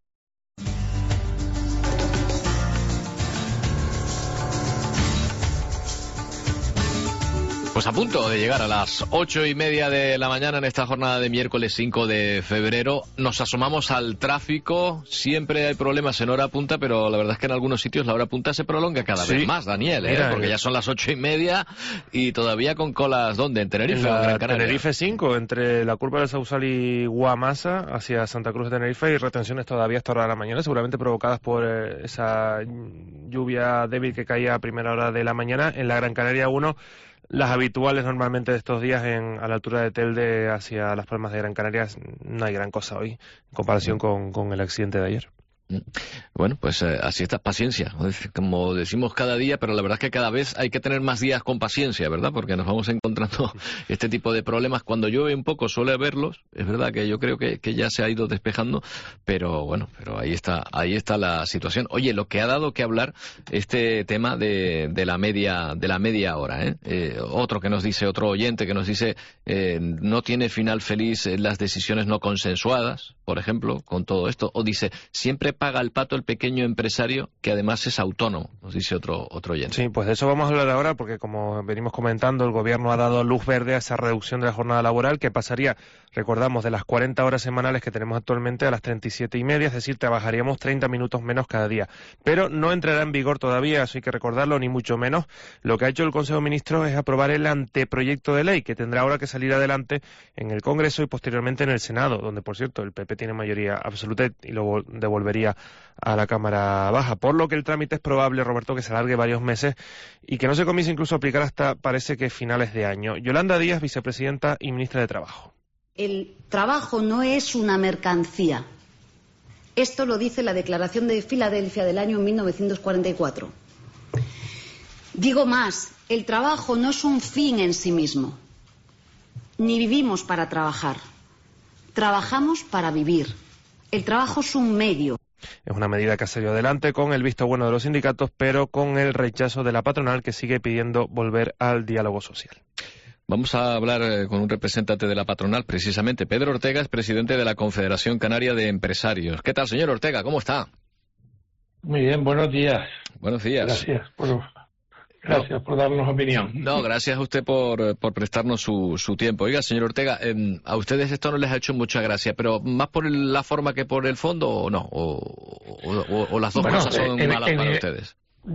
Speaker 2: Pues a punto de llegar a las ocho y media de la mañana en esta jornada de miércoles cinco de febrero. Nos asomamos al tráfico. Siempre hay problemas en hora punta, pero la verdad es que en algunos sitios la hora punta se prolonga cada
Speaker 3: sí.
Speaker 2: vez más, Daniel, ¿eh?
Speaker 3: Mira,
Speaker 2: porque ya son las ocho y media y todavía con colas, ¿dónde? ¿En Tenerife
Speaker 3: en
Speaker 2: o en Gran Canaria?
Speaker 3: Tenerife cinco, entre la curva del Sausal y Guamasa, hacia Santa Cruz de Tenerife, y retenciones todavía hasta hora de la mañana, seguramente provocadas por eh, esa lluvia débil que caía a primera hora de la mañana. En la Gran Canaria uno, las habituales normalmente de estos días en, a la altura de Telde hacia Las Palmas de Gran Canaria, no hay gran cosa hoy en comparación con, con el accidente de ayer.
Speaker 2: Bueno, pues eh, así está, paciencia, como decimos cada día, pero la verdad es que cada vez hay que tener más días con paciencia, ¿verdad? Porque nos vamos encontrando este tipo de problemas. Cuando llueve un poco suele haberlos, es verdad que yo creo que, que ya se ha ido despejando, pero bueno, pero ahí está, ahí está la situación. Oye, lo que ha dado que hablar este tema de, de la media, de la media hora, ¿eh? Eh, otro que nos dice, otro oyente que nos dice, eh, no tiene final feliz las decisiones no consensuadas, por ejemplo, con todo esto, o dice, siempre paga el pato el pequeño empresario que además es autónomo, nos dice otro otro oyente.
Speaker 3: Sí, pues de eso vamos a hablar ahora porque, como venimos comentando, el gobierno ha dado luz verde a esa reducción de la jornada laboral que pasaría, recordamos, de las cuarenta horas semanales que tenemos actualmente a las treinta y siete y media, es decir, trabajaríamos treinta minutos menos cada día. Pero no entrará en vigor todavía, eso hay que recordarlo, ni mucho menos. Lo que ha hecho el Consejo de Ministros es aprobar el anteproyecto de ley que tendrá ahora que salir adelante en el Congreso y posteriormente en el Senado, donde, por cierto, el P P tiene mayoría absoluta y lo devolvería a la Cámara Baja, por lo que el trámite es probable, Roberto, que se alargue varios meses y que no se comience incluso a aplicar hasta, parece que, finales de año. Yolanda Díaz, vicepresidenta y ministra de Trabajo.
Speaker 16: El trabajo no es una mercancía. Esto lo dice la Declaración de Filadelfia del año mil novecientos cuarenta y cuatro. Digo más, el trabajo no es un fin en sí mismo. Ni vivimos para trabajar. Trabajamos para vivir. El trabajo es un medio.
Speaker 3: Es una medida que ha salido adelante con el visto bueno de los sindicatos, pero con el rechazo de la patronal, que sigue pidiendo volver al diálogo social.
Speaker 2: Vamos a hablar eh, con un representante de la patronal, precisamente. Pedro Ortega es presidente de la Confederación Canaria de Empresarios. ¿Qué tal, señor Ortega? ¿Cómo está?
Speaker 18: Muy bien, buenos días.
Speaker 2: Buenos días.
Speaker 18: Gracias por, gracias no, por darnos opinión.
Speaker 2: No, gracias a usted por, por prestarnos su, su tiempo. Oiga, señor Ortega, eh, a ustedes esto no les ha hecho mucha gracia, pero ¿más por la forma que por el fondo o no? ¿O, o, o, o las dos bueno, cosas son en, malas en, para en, ustedes?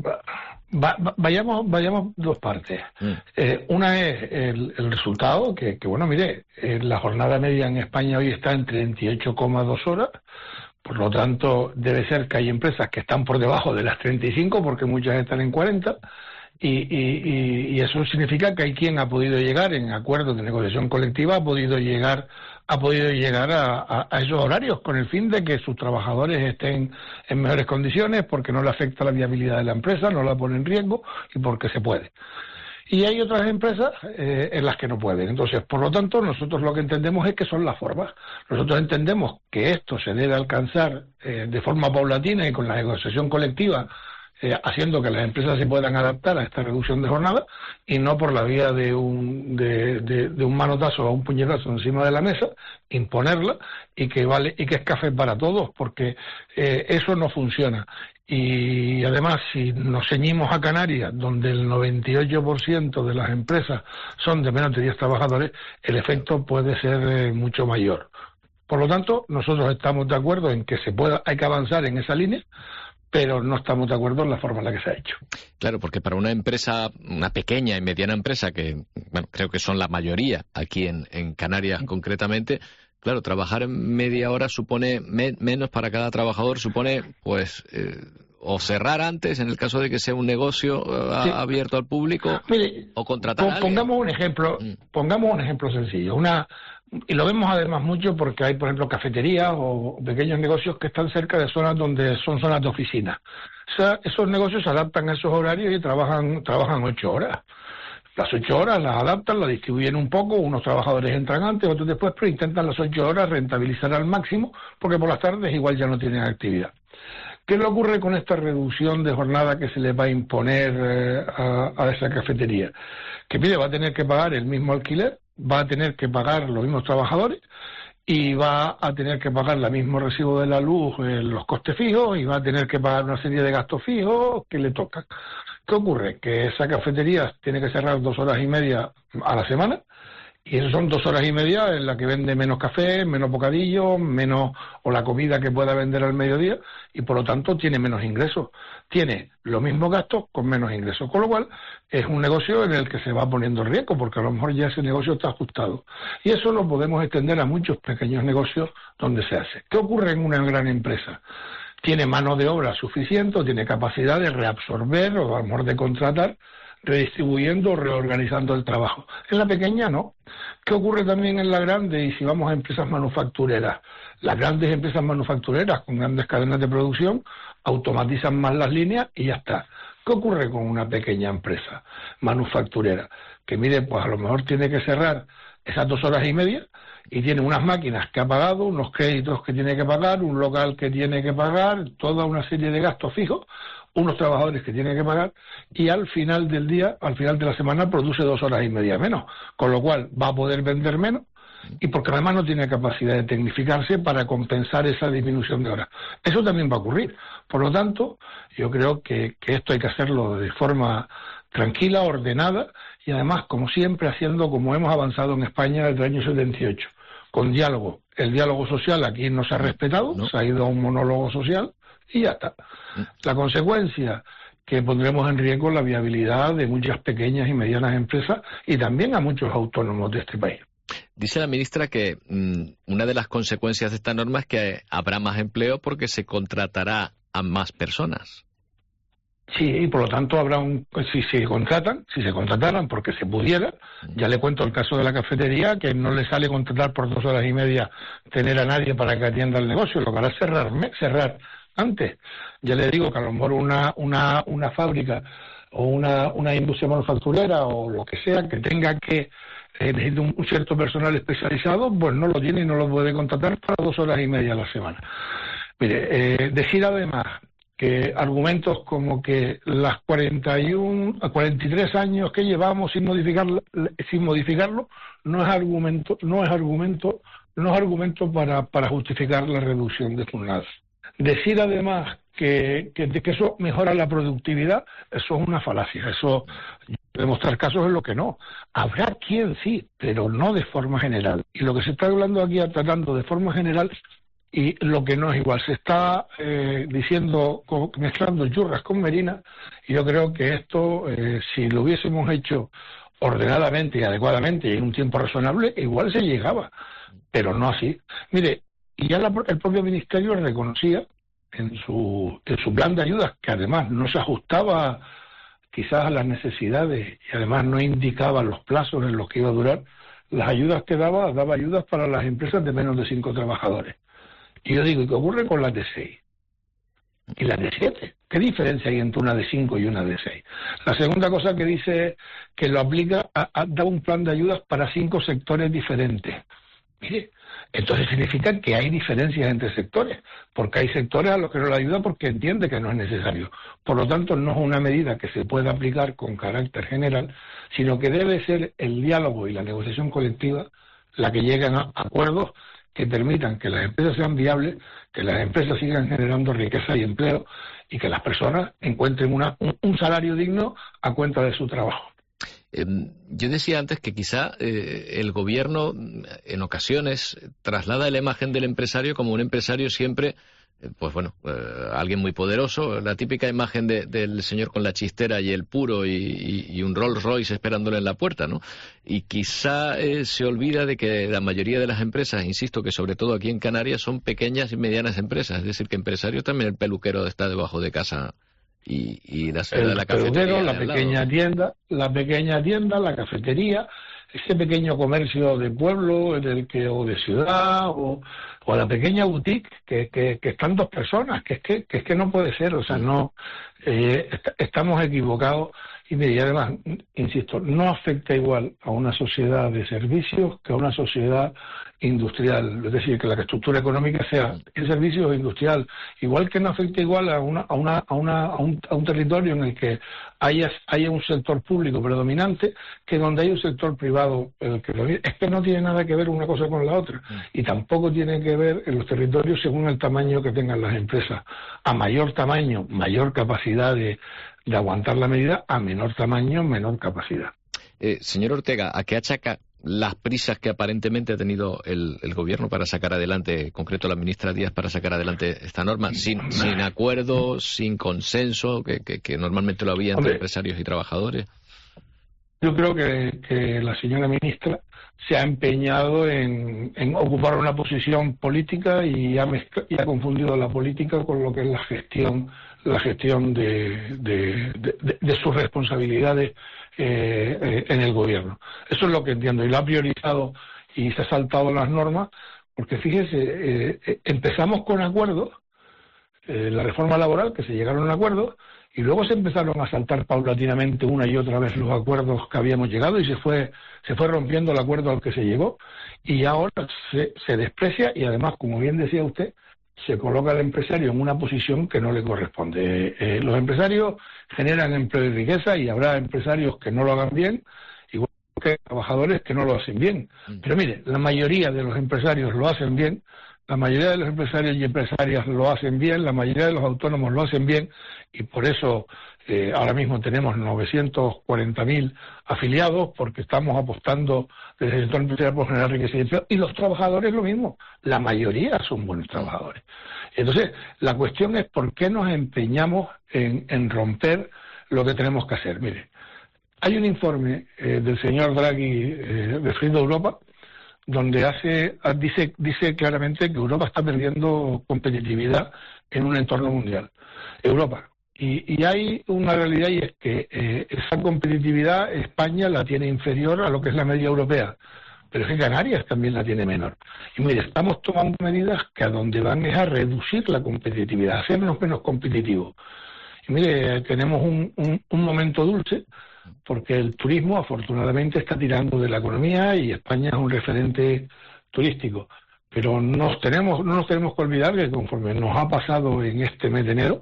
Speaker 18: Va, va, vayamos, vayamos dos partes. Mm. Eh, una es el, el resultado, que, que bueno, mire, eh, la jornada media en España hoy está en treinta y ocho coma dos horas. Por lo tanto, debe ser que hay empresas que están por debajo de las treinta y cinco, porque muchas están en cuarenta. Y, y, y eso significa que hay quien ha podido llegar en acuerdos de negociación colectiva, ha podido llegar ha podido llegar a, a, a esos horarios con el fin de que sus trabajadores estén en mejores condiciones, porque no le afecta la viabilidad de la empresa, no la pone en riesgo y porque se puede. Y hay otras empresas eh, en las que no pueden. Entonces, por lo tanto, nosotros lo que entendemos es que son las formas. Nosotros entendemos que esto se debe alcanzar eh, de forma paulatina y con la negociación colectiva, Eh, haciendo que las empresas se puedan adaptar a esta reducción de jornada y no por la vía de un de, de, de un manotazo o un puñetazo encima de la mesa, imponerla y que vale y que es café para todos, porque eh, eso no funciona. Y además, si nos ceñimos a Canarias, donde el noventa y ocho por ciento de las empresas son de menos de diez trabajadores, el efecto puede ser eh, mucho mayor. Por lo tanto, nosotros estamos de acuerdo en que se pueda hay que avanzar en esa línea, pero no estamos de acuerdo en la forma en la que se ha hecho.
Speaker 2: Claro, porque para una empresa, una pequeña y mediana empresa, que bueno, creo que son la mayoría aquí en, en Canarias concretamente, claro, trabajar en media hora supone me, menos para cada trabajador, supone pues eh, o cerrar antes en el caso de que sea un negocio uh, sí. abierto al público. Mire, o contratar a alguien.
Speaker 18: Pongamos un ejemplo, mm. pongamos un ejemplo sencillo. Una Y lo vemos además mucho porque hay, por ejemplo, cafeterías o pequeños negocios que están cerca de zonas donde son zonas de oficina. O sea, esos negocios se adaptan a esos horarios y trabajan trabajan ocho horas. Las ocho horas las adaptan, las distribuyen un poco, unos trabajadores entran antes, otros después, pero intentan las ocho horas rentabilizar al máximo porque por las tardes igual ya no tienen actividad. ¿Qué le ocurre con esta reducción de jornada que se le va a imponer eh, a, a esa cafetería? Que mire, va a tener que pagar el mismo alquiler, va a tener que pagar los mismos trabajadores y va a tener que pagar el mismo recibo de la luz, eh, los costes fijos, y va a tener que pagar una serie de gastos fijos que le tocan. ¿Qué ocurre? Que esa cafetería tiene que cerrar dos horas y media a la semana, y eso son dos horas y media en la que vende menos café, menos bocadillo, menos o la comida que pueda vender al mediodía, y por lo tanto tiene menos ingresos. Tiene los mismos gastos con menos ingresos, con lo cual es un negocio en el que se va poniendo en riesgo, porque a lo mejor ya ese negocio está ajustado. Y eso lo podemos extender a muchos pequeños negocios donde se hace. ¿Qué ocurre en una gran empresa? Tiene mano de obra suficiente, tiene capacidad de reabsorber o a lo mejor de contratar, redistribuyendo o reorganizando el trabajo. En la pequeña no. ¿Qué ocurre también en la grande? Y si vamos a empresas manufactureras, las grandes empresas manufactureras con grandes cadenas de producción automatizan más las líneas y ya está. ¿Qué ocurre con una pequeña empresa manufacturera? Que mire, pues a lo mejor tiene que cerrar esas dos horas y media y tiene unas máquinas que ha pagado, unos créditos que tiene que pagar, un local que tiene que pagar, toda una serie de gastos fijos, unos trabajadores que tiene que pagar, y al final del día, al final de la semana, produce dos horas y media menos, con lo cual va a poder vender menos, y porque además no tiene capacidad de tecnificarse para compensar esa disminución de horas. Eso también va a ocurrir. Por lo tanto, yo creo que, que esto hay que hacerlo de forma tranquila, ordenada, y además, como siempre, haciendo como hemos avanzado en España desde el año setenta y ocho, con diálogo. El diálogo social aquí no se ha respetado, no. Se ha ido a un monólogo social, y ya está. La consecuencia, que pondremos en riesgo la viabilidad de muchas pequeñas y medianas empresas y también a muchos autónomos de este país.
Speaker 2: Dice la ministra que mmm, una de las consecuencias de esta norma es que habrá más empleo porque se contratará a más personas.
Speaker 18: Sí, y por lo tanto habrá un... Si se contratan, si se contrataran porque se pudiera, ya le cuento el caso de la cafetería, que no le sale contratar por dos horas y media tener a nadie para que atienda el negocio, lo que hará es cerrar, cerrar antes. Ya le digo que a lo mejor una, una, una fábrica o una, una industria manufacturera o lo que sea que tenga que eh, necesite un, un cierto personal especializado, pues no lo tiene y no lo puede contratar para dos horas y media a la semana. Mire, eh, decir además que argumentos como que las cuarenta y uno, cuarenta y tres años que llevamos sin modificarlo, sin modificarlo no es argumento, no es argumento, no es argumento para, para justificar la reducción de jornadas. Decir además que, que, que eso mejora la productividad, eso es una falacia, eso demostrar casos es lo que no. Habrá quien sí, pero no de forma general. Y lo que se está hablando aquí, tratando de forma general, y lo que no es igual, se está eh, diciendo, mezclando churras con merinas, y yo creo que esto, eh, si lo hubiésemos hecho ordenadamente y adecuadamente y en un tiempo razonable, igual se llegaba, pero no así. Mire, y ya la, el propio Ministerio reconocía en su, en su plan de ayudas, que además no se ajustaba quizás a las necesidades y además no indicaba los plazos en los que iba a durar, las ayudas que daba, daba ayudas para las empresas de menos de cinco trabajadores. Y yo digo, ¿y qué ocurre con las de seis? ¿Y las de siete? ¿Qué diferencia hay entre una de cinco y una de seis? La segunda cosa que dice es que lo aplica, a, a, da un plan de ayudas para cinco sectores diferentes. Mire, entonces significa que hay diferencias entre sectores, porque hay sectores a los que no le ayuda porque entiende que no es necesario. Por lo tanto, no es una medida que se pueda aplicar con carácter general, sino que debe ser el diálogo y la negociación colectiva la que lleguen a acuerdos que permitan que las empresas sean viables, que las empresas sigan generando riqueza y empleo y que las personas encuentren una, un, un salario digno a cuenta de su trabajo.
Speaker 2: Eh, yo decía antes que quizá eh, el gobierno en ocasiones traslada la imagen del empresario como un empresario siempre, eh, pues bueno, eh, alguien muy poderoso, la típica imagen de, del señor con la chistera y el puro y, y, y un Rolls Royce esperándole en la puerta, ¿no? Y quizá eh, se olvida de que la mayoría de las empresas, insisto que sobre todo aquí en Canarias, son pequeñas y medianas empresas, es decir, que empresario también el peluquero está debajo de casa. Y, y la señora de la cafetería,
Speaker 18: la pequeña tienda, la pequeña tienda, la cafetería, ese pequeño comercio de pueblo, del que o de ciudad, o, o la pequeña boutique que, que, que están dos personas, que es que, que es que no puede ser, o sea, no eh, est estamos equivocados. Y, mire, y además, insisto, no afecta igual a una sociedad de servicios que a una sociedad industrial, es decir, que la estructura económica sea en servicios industrial, igual que no afecta igual a una a una a una a un, a un territorio en el que haya haya un sector público predominante que donde hay un sector privado el que lo, es que no tiene nada que ver una cosa con la otra y tampoco tiene que ver en los territorios según el tamaño que tengan las empresas. A mayor tamaño, mayor capacidad de de aguantar la medida a menor tamaño, menor capacidad.
Speaker 2: Eh, señor Ortega, ¿a qué achaca las prisas que aparentemente ha tenido el, el gobierno para sacar adelante, en concreto la ministra Díaz, para sacar adelante esta norma, sin, sin acuerdo, sin consenso, que, que, que normalmente lo había entre Hombre, empresarios y trabajadores?
Speaker 18: Yo creo que, que la señora ministra se ha empeñado en, en ocupar una posición política y ha, mezcla, y ha confundido la política con lo que es la gestión la gestión de, de, de, de sus responsabilidades eh, eh, en el gobierno. Eso es lo que entiendo, y lo ha priorizado y se ha saltado las normas, porque fíjese, eh, eh, empezamos con acuerdos, eh, la reforma laboral, que se llegaron a acuerdos, y luego se empezaron a saltar paulatinamente una y otra vez los acuerdos que habíamos llegado, y se fue se fue rompiendo el acuerdo al que se llegó, y ahora se, se desprecia, y además, como bien decía usted, se coloca al empresario en una posición que no le corresponde. Eh, los empresarios generan empleo y riqueza, y habrá empresarios que no lo hagan bien, igual que trabajadores que no lo hacen bien. Pero mire, la mayoría de los empresarios lo hacen bien, la mayoría de los empresarios y empresarias lo hacen bien, la mayoría de los autónomos lo hacen bien, y por eso eh, ahora mismo tenemos novecientos cuarenta mil afiliados, porque estamos apostando desde el sector empresarial por generar riqueza y empleo, y los trabajadores lo mismo, la mayoría son buenos trabajadores. Entonces, la cuestión es por qué nos empeñamos en, en romper lo que tenemos que hacer. Mire, hay un informe eh, del señor Draghi eh, de Friend Europa, donde hace dice dice claramente que Europa está perdiendo competitividad en un entorno mundial. Europa. Y, y hay una realidad, y es que eh, esa competitividad España la tiene inferior a lo que es la media europea, pero es que Canarias también la tiene menor. Y mire, estamos tomando medidas que a donde van es a reducir la competitividad, a hacernos menos competitivos. Y mire, tenemos un, un, un momento dulce, porque el turismo afortunadamente está tirando de la economía y España es un referente turístico. Pero nos tenemos, no nos tenemos que olvidar que conforme nos ha pasado en este mes de enero,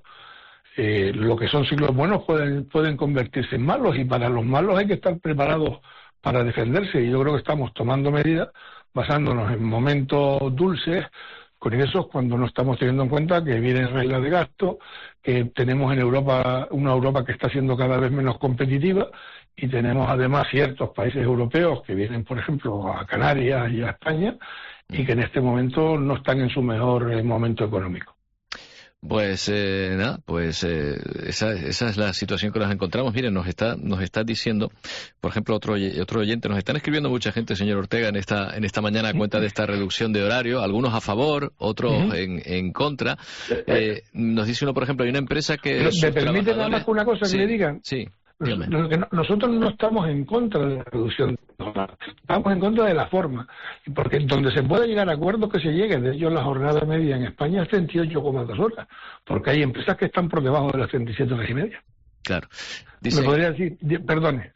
Speaker 18: eh, lo que son ciclos buenos pueden, pueden convertirse en malos, y para los malos hay que estar preparados para defenderse, y yo creo que estamos tomando medidas basándonos en momentos dulces, con ingresos, cuando no estamos teniendo en cuenta que vienen reglas de gasto, que tenemos en Europa una Europa que está siendo cada vez menos competitiva, y tenemos además ciertos países europeos que vienen, por ejemplo, a Canarias y a España, y que en este momento no están en su mejor eh, momento económico.
Speaker 2: Pues eh, nada, pues eh, esa, esa es la situación que nos encontramos. Miren, nos está nos está diciendo, por ejemplo, otro otro oyente, nos están escribiendo mucha gente, señor Ortega, en esta en esta mañana a cuenta de esta reducción de horario, algunos a favor, otros uh-huh. en, en contra. Eh, nos dice uno, por ejemplo, hay una empresa que...
Speaker 18: ¿Me permite nada más una cosa que
Speaker 2: sí,
Speaker 18: le digan?
Speaker 2: Sí.
Speaker 18: Nosotros no estamos en contra de la reducción, estamos en contra de la forma, porque donde se puede llegar a acuerdos que se lleguen. De hecho, la jornada media en España es treinta y ocho coma dos horas, porque hay empresas que están por debajo de las treinta y siete horas y media.
Speaker 2: Claro. Dice...
Speaker 18: ¿Me podría decir? Perdone.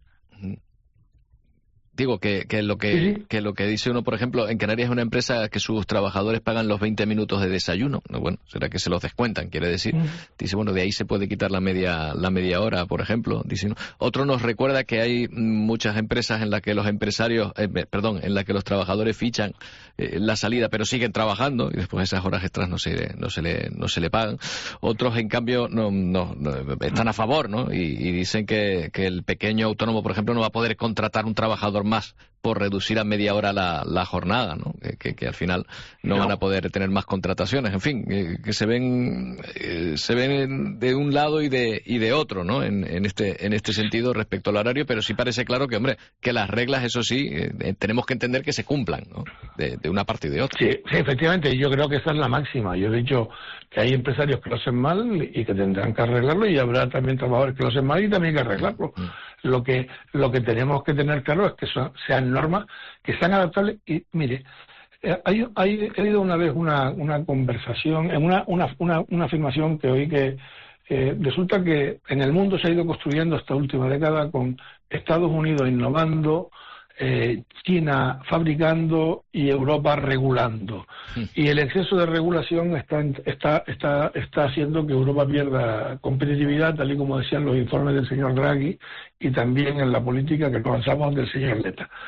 Speaker 2: Digo que, que lo que, sí, sí. que lo que dice uno, por ejemplo, en Canarias es una empresa que sus trabajadores pagan los veinte minutos de desayuno. Bueno, será que se los descuentan, quiere decir. Mm. Dice, bueno, de ahí se puede quitar la media la media hora, por ejemplo. Dice, ¿no? Otro nos recuerda que hay muchas empresas en las que los empresarios, eh, perdón, en las que los trabajadores fichan eh, la salida, pero siguen trabajando, y después esas horas extras no se no se le no se le pagan. Otros, en cambio, no, no, no están a favor, ¿no? Y, y dicen que, que el pequeño autónomo, por ejemplo, no va a poder contratar un trabajador más por reducir a media hora la, la jornada, ¿no? Que, que, que al final no, no van a poder tener más contrataciones, en fin, eh, que se ven eh, se ven de un lado y de y de otro, ¿no? En, en este en este sentido respecto al horario, pero sí parece claro que, hombre, que las reglas, eso sí, eh, tenemos que entender que se cumplan, ¿no? De, de una parte y de otra.
Speaker 18: Sí, sí, efectivamente, yo creo que esa es la máxima. Yo he dicho que hay empresarios que lo hacen mal y que tendrán que arreglarlo, y habrá también trabajadores que lo hacen mal y también hay que arreglarlo. Mm. Lo que lo que tenemos que tener claro es que son, sean normas que sean adaptables. Y mire, eh, hay, hay, he oído una vez una, una conversación, una, una, una, una afirmación que oí, que eh, resulta que en el mundo se ha ido construyendo esta última década con Estados Unidos innovando, eh, China fabricando y Europa regulando. Sí. Y el exceso de regulación está, está, está, está haciendo que Europa pierda competitividad, tal y como decían los informes del señor Draghi, y también en la política que avanzamos del señor Letta.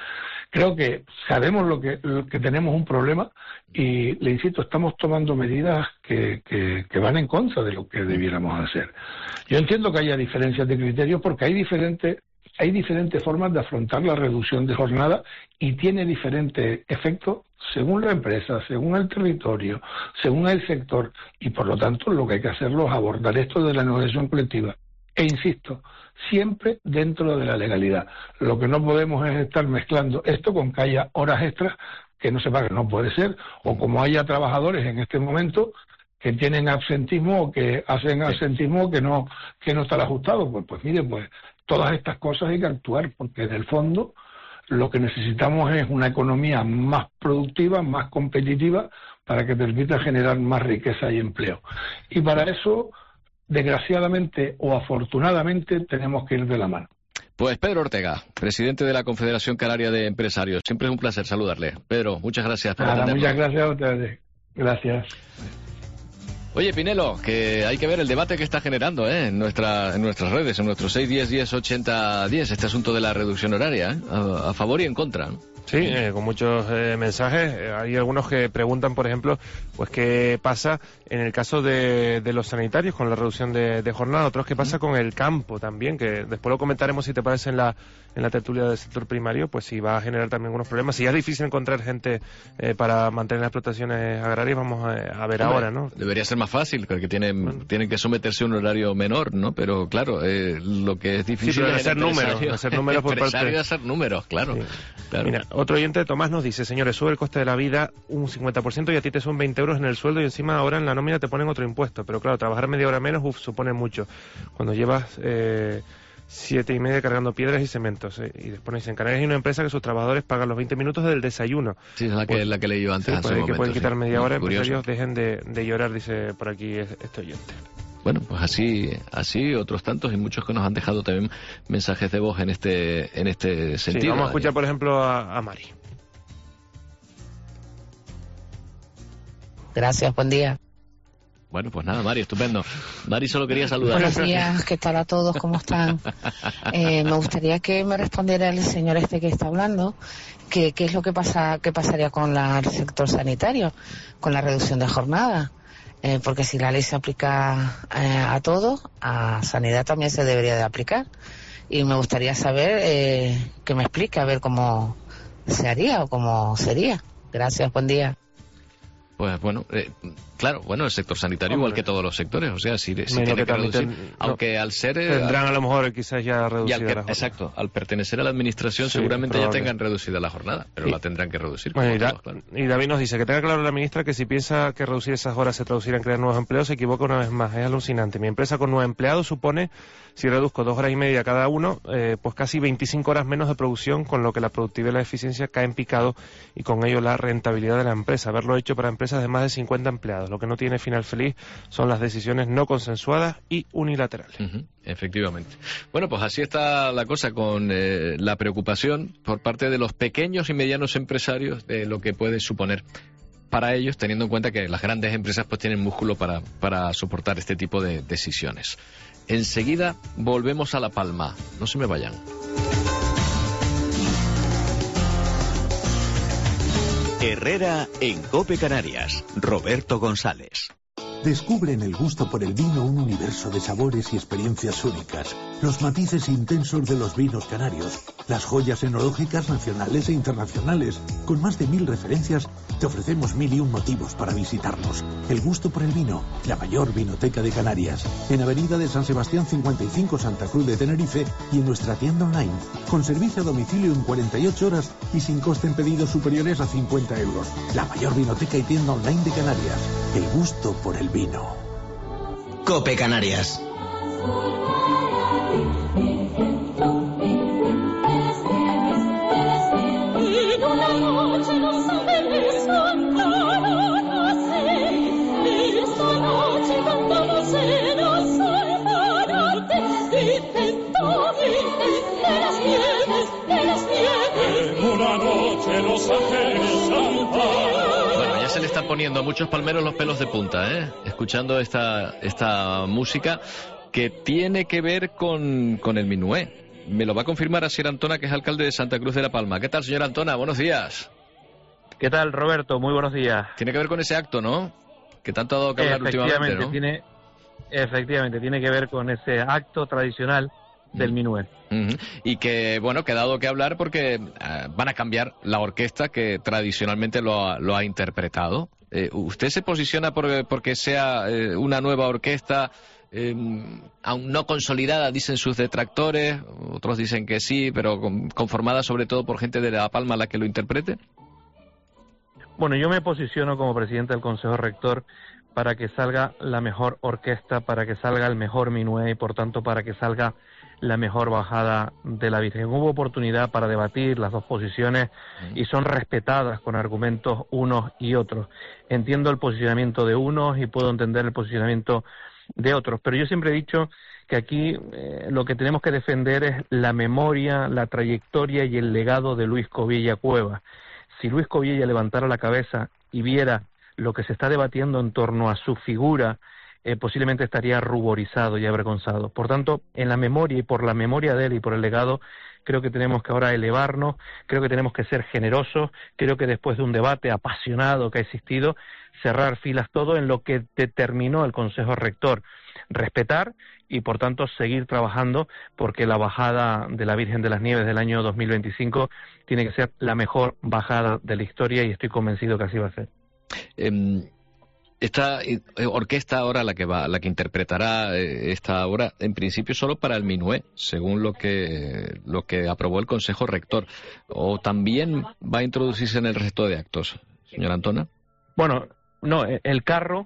Speaker 18: Creo que sabemos lo que, lo que tenemos un problema y, le insisto, estamos tomando medidas que, que, que van en contra de lo que debiéramos hacer. Yo entiendo que haya diferencias de criterios porque hay diferentes hay diferentes formas de afrontar la reducción de jornada y tiene diferentes efectos según la empresa, según el territorio, según el sector, y por lo tanto lo que hay que hacerlo es abordar esto de la negociación colectiva. E insisto, siempre dentro de la legalidad. Lo que no podemos es estar mezclando esto con que haya horas extras que no se paguen, no puede ser, o como haya trabajadores en este momento que tienen absentismo o que hacen absentismo que no que no está ajustado. Pues, pues mire, pues todas estas cosas hay que actuar, porque en el fondo lo que necesitamos es una economía más productiva, más competitiva, para que permita generar más riqueza y empleo. Y para eso, desgraciadamente o afortunadamente, tenemos que ir de la mano.
Speaker 2: Pues Pedro Ortega, presidente de la Confederación Canaria de Empresarios. Siempre es un placer saludarle. Pedro, muchas gracias por
Speaker 18: Nada,
Speaker 2: atendernos.
Speaker 18: muchas gracias a ustedes. Gracias.
Speaker 2: Oye, Pinelo, que hay que ver el debate que está generando ¿eh? en, nuestra, en nuestras redes, en nuestros seis diez diez ochenta diez, este asunto de la reducción horaria, ¿eh? a, a favor y en contra, ¿no?
Speaker 3: Sí, eh, con muchos eh, mensajes. Eh, hay algunos que preguntan, por ejemplo, pues qué pasa en el caso de, de los sanitarios con la reducción de, de jornada, otros qué pasa con el campo también, que después lo comentaremos si te parece en la en la tertulia del sector primario, pues si va a generar también algunos problemas. Si ya es difícil encontrar gente eh, para mantener las explotaciones agrarias, vamos a, a ver Hombre, ahora, ¿no?
Speaker 2: Debería ser más fácil, porque tienen, bueno. tienen que someterse a un horario menor, ¿no? Pero claro, eh, lo que es difícil
Speaker 3: sí, pero
Speaker 2: es
Speaker 3: hacer números, hacer números por parte
Speaker 2: de hacer números, claro. Sí. claro.
Speaker 3: Mira, otro oyente, Tomás, nos dice, señores, sube el coste de la vida un cincuenta por ciento y a ti te suben veinte euros en el sueldo y encima ahora en la nómina te ponen otro impuesto. Pero claro, trabajar media hora menos, uf, supone mucho. Cuando llevas eh, siete y media cargando piedras y cementos. Eh, y después dicen, en Canarias hay una empresa que sus trabajadores pagan los veinte minutos del desayuno.
Speaker 2: Sí, es la que, pues, la que leí yo antes.
Speaker 3: Sí, pues, que pueden quitar
Speaker 2: sí.
Speaker 3: media hora,
Speaker 2: Curioso.
Speaker 3: Empresarios dejen de, de llorar, dice por aquí este oyente.
Speaker 2: Bueno, pues así, así otros tantos y muchos que nos han dejado también mensajes de voz en este, en este sentido.
Speaker 3: Sí, vamos a escuchar, por ejemplo, a, a Mari.
Speaker 19: Gracias, buen día.
Speaker 2: Bueno, pues nada, Mari, estupendo. Mari solo quería saludar.
Speaker 19: Buenos días, ¿qué tal a todos? ¿Cómo están? Eh, me gustaría que me respondiera el señor este que está hablando, que qué es lo que pasa, qué pasaría con la, el sector sanitario, con la reducción de jornada. Eh, porque si la ley se aplica eh, a todo, a sanidad también se debería de aplicar. Y me gustaría saber, eh, que me explique, a ver cómo se haría o cómo sería. Gracias, buen día.
Speaker 2: Pues bueno, eh, claro, bueno, el sector sanitario
Speaker 3: Hombre.
Speaker 2: igual que todos los sectores, o sea, si, si
Speaker 3: Menos
Speaker 2: tiene
Speaker 3: que
Speaker 2: que reducir,
Speaker 3: ten,
Speaker 2: aunque
Speaker 3: no,
Speaker 2: al ser... Eh,
Speaker 3: tendrán a lo mejor quizás ya reducida
Speaker 2: que,
Speaker 3: la jornada.
Speaker 2: Exacto, al pertenecer a la administración sí, seguramente probable. ya tengan reducida la jornada, pero sí. la tendrán que reducir.
Speaker 3: Bueno, y, da,
Speaker 2: todos, claro.
Speaker 3: y David nos dice que tenga claro la ministra que si piensa que reducir esas horas se traducirá en crear nuevos empleos, se equivoca una vez más, es alucinante. Mi empresa con nueve empleados supone, si reduzco dos horas y media cada uno, eh, pues casi veinticinco horas menos de producción, con lo que la productividad y la eficiencia caen picado y con ello la rentabilidad de la empresa. Haberlo hecho para empresas de más de cincuenta empleados. Lo que no tiene final feliz son las decisiones no consensuadas y unilaterales.
Speaker 2: Uh-huh, efectivamente. Bueno, pues así está la cosa con eh, la preocupación por parte de los pequeños y medianos empresarios de lo que puede suponer para ellos, teniendo en cuenta que las grandes empresas pues tienen músculo para, para soportar este tipo de decisiones. Enseguida volvemos a La Palma. No se me vayan.
Speaker 11: Herrera en COPE Canarias. Roberto González.
Speaker 6: Descubre en el gusto por el vino un universo de sabores y experiencias únicas, los matices intensos de los vinos canarios, las joyas enológicas nacionales e internacionales. Con más de mil referencias, te ofrecemos mil y un motivos para visitarnos. El gusto por el vino, la mayor vinoteca de Canarias, en Avenida de San Sebastián cincuenta y cinco, Santa Cruz de Tenerife, y en nuestra tienda online, con servicio a domicilio en cuarenta y ocho horas y sin coste en pedidos superiores a cincuenta euros. La mayor vinoteca y tienda online de Canarias. El gusto por el vino.
Speaker 5: COPE Canarias.
Speaker 2: Bueno, ya se le están poniendo a muchos palmeros los pelos de punta, ¿eh? Escuchando esta, esta música que tiene que ver con, con el minué. me lo va a confirmar Asier Antona, que es alcalde de Santa Cruz de la Palma. ¿Qué tal, señor Antona? Buenos días.
Speaker 20: ¿Qué tal, Roberto? Muy buenos días.
Speaker 2: Tiene que ver con ese acto, ¿no? Que tanto ha dado que hablar últimamente, ¿no?
Speaker 20: Tiene, efectivamente, tiene que ver con ese acto tradicional del minué.
Speaker 2: Uh-huh. Y que, bueno, que ha dado que hablar porque uh, van a cambiar la orquesta que tradicionalmente lo ha, lo ha interpretado. Eh, ¿Usted se posiciona por porque sea eh, una nueva orquesta eh, aún no consolidada, dicen sus detractores? Otros dicen que sí, pero conformada sobre todo por gente de La Palma la que lo interprete.
Speaker 20: Bueno, yo me posiciono como presidente del Consejo Rector para que salga la mejor orquesta, para que salga el mejor minué y por tanto para que salga la mejor bajada de la Virgen. Hubo oportunidad para debatir las dos posiciones y son respetadas con argumentos unos y otros. Entiendo el posicionamiento de unos y puedo entender el posicionamiento de otros, pero yo siempre he dicho que aquí eh, lo que tenemos que defender es la memoria, la trayectoria y el legado de Luis Coviella Cuevas. Si Luis Coviella levantara la cabeza y viera lo que se está debatiendo en torno a su figura, eh, posiblemente estaría ruborizado y avergonzado. Por tanto, en la memoria y por la memoria de él y por el legado, creo que tenemos que ahora elevarnos, creo que tenemos que ser generosos, creo que después de un debate apasionado que ha existido, cerrar filas todo en lo que determinó el Consejo Rector, respetar y por tanto seguir trabajando porque la bajada de la Virgen de las Nieves del año dos mil veinticinco tiene que ser la mejor bajada de la historia y estoy convencido que así va a ser.
Speaker 2: Eh, esta orquesta ahora la que va, la que interpretará eh, esta obra, en principio solo para el minué, según lo que lo que aprobó el Consejo Rector, o también va a introducirse en el resto de actos, señor Antona.
Speaker 20: Bueno, no, el carro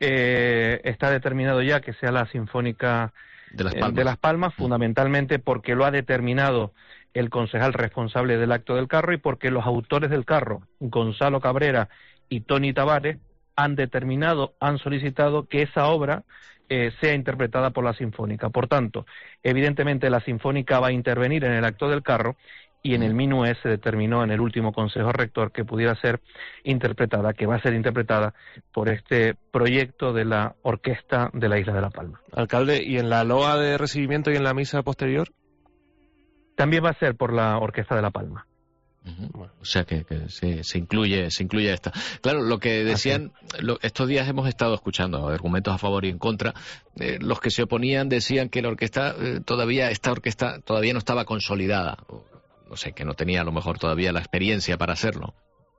Speaker 20: eh, está determinado ya que sea la Sinfónica
Speaker 2: de Las Palmas,
Speaker 20: de Las Palmas fundamentalmente porque lo ha determinado el concejal responsable del acto del carro y porque los autores del carro, Gonzalo Cabrera y Tony Tavares, han determinado, han solicitado que esa obra eh, sea interpretada por la Sinfónica. Por tanto, evidentemente la Sinfónica va a intervenir en el acto del carro y en el minué se determinó en el último Consejo Rector que pudiera ser interpretada, que va a ser interpretada por este proyecto de la Orquesta de la Isla de La Palma.
Speaker 3: Alcalde, ¿y en la loa de recibimiento y en la misa posterior?
Speaker 20: También va a ser por la Orquesta de La Palma.
Speaker 2: Bueno, o sea que, que se, se incluye se incluye esta. Claro, lo que decían, lo, estos días hemos estado escuchando argumentos a favor y en contra. Eh, los que se oponían decían que la orquesta eh, todavía esta orquesta todavía no estaba consolidada. No sé, que no tenía a lo mejor todavía la experiencia para hacerlo.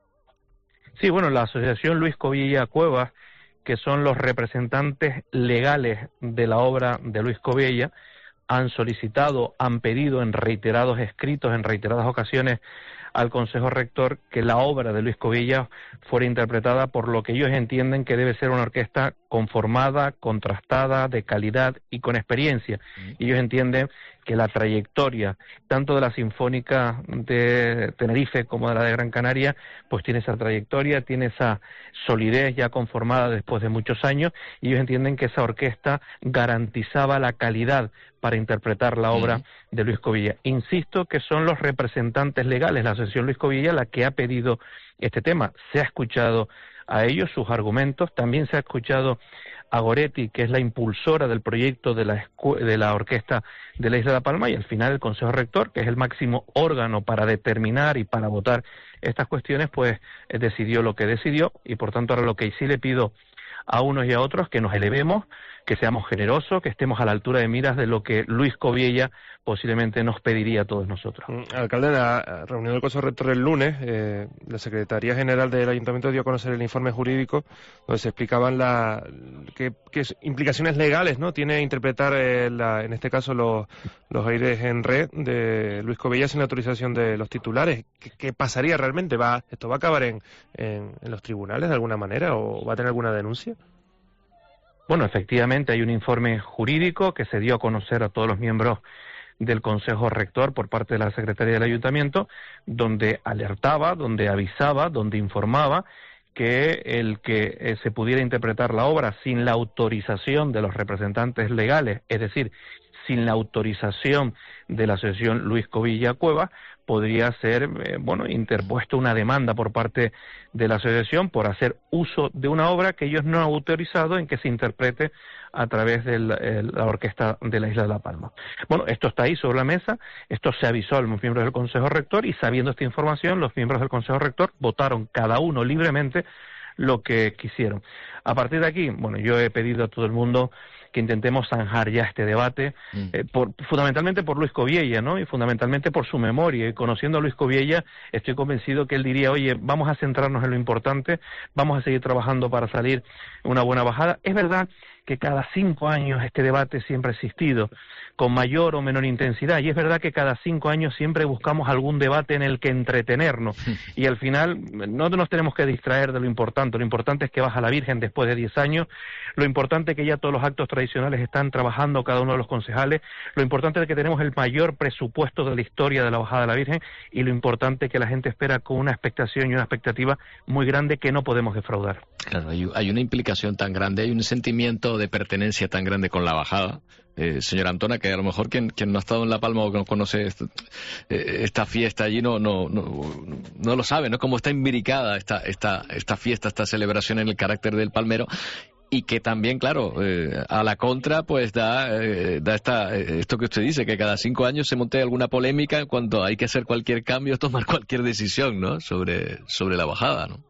Speaker 20: Sí, bueno, la Asociación Luis Coviella Cuevas, que son los representantes legales de la obra de Luis Coviella, han solicitado, han pedido en reiterados escritos, en reiteradas ocasiones, al Consejo Rector que la obra de Luis Coviella fuera interpretada por lo que ellos entienden que debe ser una orquesta conformada, contrastada, de calidad y con experiencia. Y ellos entienden que la trayectoria, tanto de la Sinfónica de Tenerife como de la de Gran Canaria, pues tiene esa trayectoria, tiene esa solidez ya conformada después de muchos años, y ellos entienden que esa orquesta garantizaba la calidad para interpretar la obra uh-huh. de Luis Coviella. Insisto que son los representantes legales, la Asociación Luis Coviella, la que ha pedido este tema. Se ha escuchado a ellos sus argumentos, también se ha escuchado a Goretti, que es la impulsora del proyecto de la, de la Orquesta de la Isla de La Palma, y al final el Consejo Rector, que es el máximo órgano para determinar y para votar estas cuestiones, pues eh, decidió lo que decidió, y por tanto ahora lo que sí le pido a unos y a otros, que nos elevemos, que seamos generosos, que estemos a la altura de miras de lo que Luis Coviella posiblemente nos pediría a todos nosotros.
Speaker 3: Alcalde, en la reunión del Consejo Rector el lunes, eh, la Secretaría General del Ayuntamiento dio a conocer el informe jurídico donde se explicaban la, qué, qué implicaciones legales no tiene interpretar, eh, la, en este caso, los, los aires en red de Luis Coviella sin la autorización de los titulares. ¿Qué, qué pasaría realmente? ¿Va, ¿Esto va a acabar en, en, en los tribunales de alguna manera o va a tener alguna denuncia?
Speaker 20: Bueno, efectivamente hay un informe jurídico que se dio a conocer a todos los miembros del Consejo Rector por parte de la Secretaría del Ayuntamiento, donde alertaba, donde avisaba, donde informaba que el que eh, se pudiera interpretar la obra sin la autorización de los representantes legales, es decir, sin la autorización de la asociación Luis Covilla Cuevas, podría ser, eh, bueno, interpuesto una demanda por parte de la asociación por hacer uso de una obra que ellos no han autorizado en que se interprete a través de la, eh, la orquesta de la Isla de La Palma. Bueno, esto está ahí sobre la mesa, esto se avisó a los miembros del Consejo Rector y sabiendo esta información, los miembros del Consejo Rector votaron cada uno libremente lo que quisieron. A partir de aquí, bueno, yo he pedido a todo el mundo que intentemos zanjar ya este debate, mm. eh, por, fundamentalmente por Luis Coviella, ¿no? Y fundamentalmente por su memoria. Y conociendo a Luis Coviella, estoy convencido que él diría, oye, vamos a centrarnos en lo importante, vamos a seguir trabajando para salir una buena bajada. Es verdad que cada cinco años este debate siempre ha existido, con mayor o menor intensidad, y es verdad que cada cinco años siempre buscamos algún debate en el que entretenernos, y al final no nos tenemos que distraer de lo importante. Lo importante es que baja la Virgen después de diez años, lo importante es que ya todos los actos tradicionales están trabajando cada uno de los concejales, lo importante es que tenemos el mayor presupuesto de la historia de la bajada de la Virgen, y lo importante es que la gente espera con una expectación y una expectativa muy grande que no podemos defraudar.
Speaker 2: Claro, hay, hay una implicación tan grande, hay un sentimiento de pertenencia tan grande con la bajada, eh, señora Antona, que a lo mejor quien, quien no ha estado en La Palma o que no conoce esto, eh, esta fiesta allí no, no, no, no lo sabe, ¿no? Cómo está imbricada esta, esta, esta fiesta, esta celebración en el carácter del palmero. Y que también, claro, eh, a la contra, pues da, eh, da esta, eh, esto que usted dice, que cada cinco años se monte alguna polémica cuando hay que hacer cualquier cambio, tomar cualquier decisión, ¿no? Sobre, sobre la bajada, ¿no?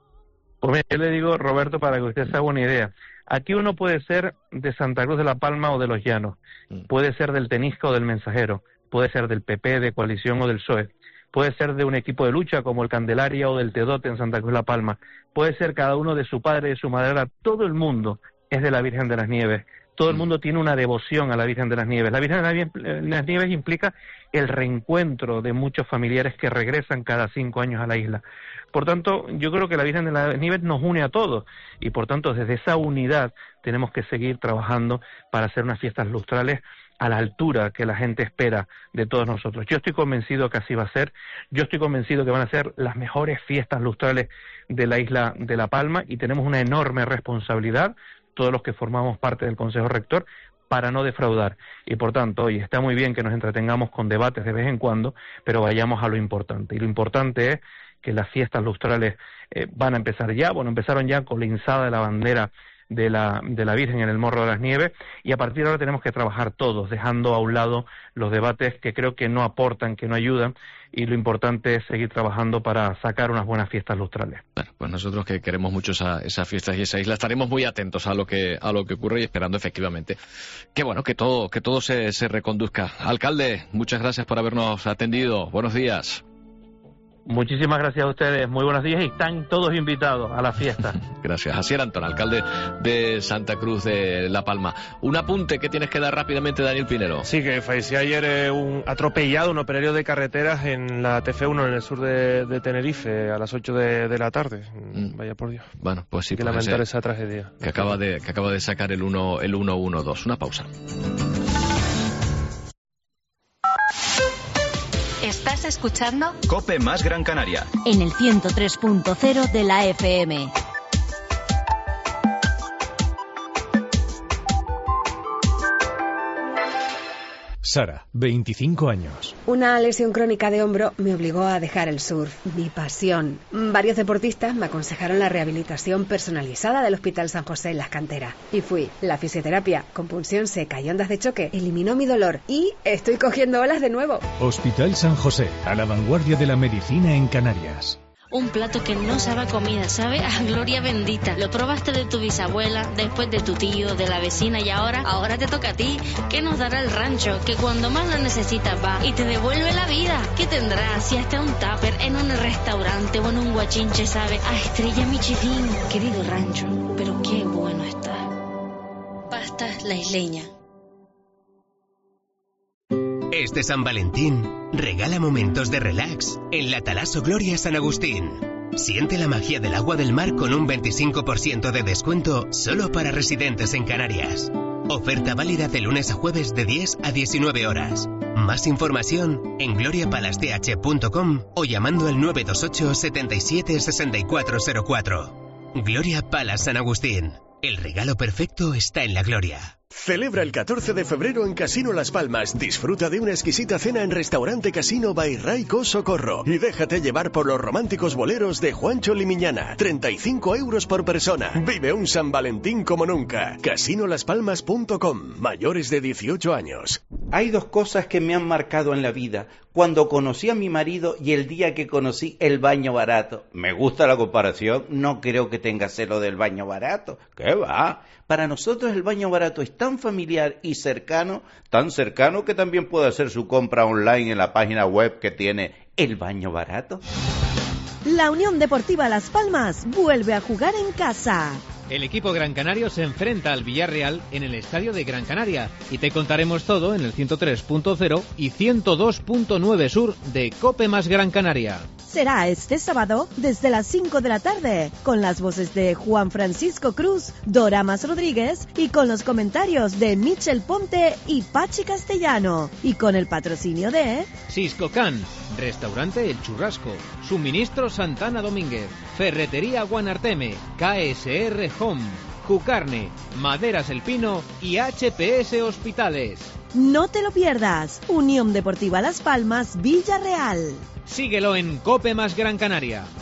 Speaker 20: Pues mira, yo le digo, Roberto, para que usted se haga una idea, aquí uno puede ser de Santa Cruz de La Palma o de Los Llanos, mm. puede ser del Tenisca o del Mensajero, puede ser del P P, de Coalición o del P S O E, puede ser de un equipo de lucha como el Candelaria o del Tedote en Santa Cruz de La Palma, puede ser cada uno de su padre y de su madre, todo el mundo es de la Virgen de las Nieves, todo el mundo tiene una devoción a la Virgen de las Nieves. La Virgen de las Nieves implica el reencuentro de muchos familiares que regresan cada cinco años a la isla. Por tanto, yo creo que la Virgen de las Nieves nos une a todos y, por tanto, desde esa unidad tenemos que seguir trabajando para hacer unas fiestas lustrales a la altura que la gente espera de todos nosotros. Yo estoy convencido que así va a ser. Yo estoy convencido que van a ser las mejores fiestas lustrales de la isla de La Palma y tenemos una enorme responsabilidad, todos los que formamos parte del Consejo Rector, para no defraudar. Y por tanto, oye, está muy bien que nos entretengamos con debates de vez en cuando, pero vayamos a lo importante. Y lo importante es que las fiestas lustrales eh, van a empezar ya, bueno, empezaron ya con la izada de la bandera de la, de la Virgen en el Morro de las Nieves, y a partir de ahora tenemos que trabajar todos, dejando a un lado los debates que creo que no aportan, que no ayudan, y lo importante es seguir trabajando para sacar unas buenas fiestas lustrales.
Speaker 2: Bueno, pues nosotros que queremos mucho esa, esas fiestas y esa isla, estaremos muy atentos a lo que a lo que ocurre y esperando efectivamente que bueno, que todo, que todo se, se reconduzca. Alcalde, muchas gracias por habernos atendido. Buenos días.
Speaker 20: Muchísimas gracias a ustedes, muy buenos días y están todos invitados a la fiesta.
Speaker 2: Gracias. Asier Antón, alcalde de Santa Cruz de La Palma. Un apunte que tienes que dar rápidamente, Daniel Pinero.
Speaker 3: Sí, que falleció ayer eh, un atropellado, un operario de carreteras en la T F uno en el sur de, de Tenerife a las ocho de, de la tarde. Mm. Vaya por Dios.
Speaker 2: Bueno, pues sí.
Speaker 3: Hay que
Speaker 2: pues
Speaker 3: lamentar
Speaker 2: ese,
Speaker 3: esa tragedia.
Speaker 2: Que acaba de, que acaba de sacar el uno, el uno uno dos. Una pausa.
Speaker 8: ¿Estás escuchando?
Speaker 11: COPE más Gran Canaria.
Speaker 4: En el ciento tres punto cero de la F M.
Speaker 21: Sara, veinticinco años.
Speaker 22: Una lesión crónica de hombro me obligó a dejar el surf, mi pasión. Varios deportistas me aconsejaron la rehabilitación personalizada del Hospital San José en Las Canteras. Y fui. La fisioterapia, con punción seca y ondas de choque, eliminó mi dolor. Y estoy cogiendo olas de nuevo.
Speaker 21: Hospital San José, a la vanguardia de la medicina en Canarias.
Speaker 12: Un plato que no sabe a comida, sabe a gloria bendita. Lo probaste de tu bisabuela, después de tu tío, de la vecina y ahora, ahora te toca a ti. ¿Qué nos dará el rancho? Que cuando más lo necesitas va y te devuelve la vida. ¿Qué tendrás si hasta un tupper en un restaurante o en un guachinche sabe a estrella Michelin? Querido rancho, pero qué bueno está. Pastas La Isleña.
Speaker 5: Este San Valentín, regala momentos de relax en la Talaso Gloria San Agustín. Siente la magia del agua del mar con un veinticinco por ciento de descuento solo para residentes en Canarias. Oferta válida de lunes a jueves de diez a diecinueve horas. Más información en gloria palace t h punto com o llamando al nueve dos ocho, setenta y siete, sesenta y cuatro cero cuatro. Gloria Palace San Agustín. El regalo perfecto está en la gloria.
Speaker 1: Celebra el catorce de febrero en Casino Las Palmas. Disfruta de una exquisita cena en Restaurante Casino by Raico Socorro. Y déjate llevar por los románticos boleros de Juancho Limiñana. treinta y cinco euros por persona. Vive un San Valentín como nunca. casino las palmas punto com. Mayores de dieciocho años.
Speaker 9: Hay dos cosas que me han marcado en la vida. Cuando conocí a mi marido y el día que conocí el baño barato. Me gusta la comparación. No creo que tenga celo del baño barato. ¿Qué va? Para nosotros el baño barato es tan familiar y cercano, tan cercano que también puede hacer su compra online en la página web que tiene el baño barato.
Speaker 4: La Unión Deportiva Las Palmas vuelve a jugar en casa.
Speaker 23: El equipo Gran Canario se enfrenta al Villarreal en el estadio de Gran Canaria y te contaremos todo en el ciento tres punto cero y ciento dos punto nueve Sur de COPE más Gran Canaria.
Speaker 4: Será este sábado desde las cinco de la tarde, con las voces de Juan Francisco Cruz, Doramas Rodríguez y con los comentarios de Michel Ponte y Pachi Castellano, y con el patrocinio de
Speaker 23: Cisco Can, Restaurante El Churrasco, Suministro Santana Domínguez, Ferretería Guanarteme, K S R Home, Jucarne, Maderas El Pino y H P S Hospitales.
Speaker 4: No te lo pierdas. Unión Deportiva Las Palmas, Villarreal.
Speaker 23: Síguelo en COPE más Gran Canaria.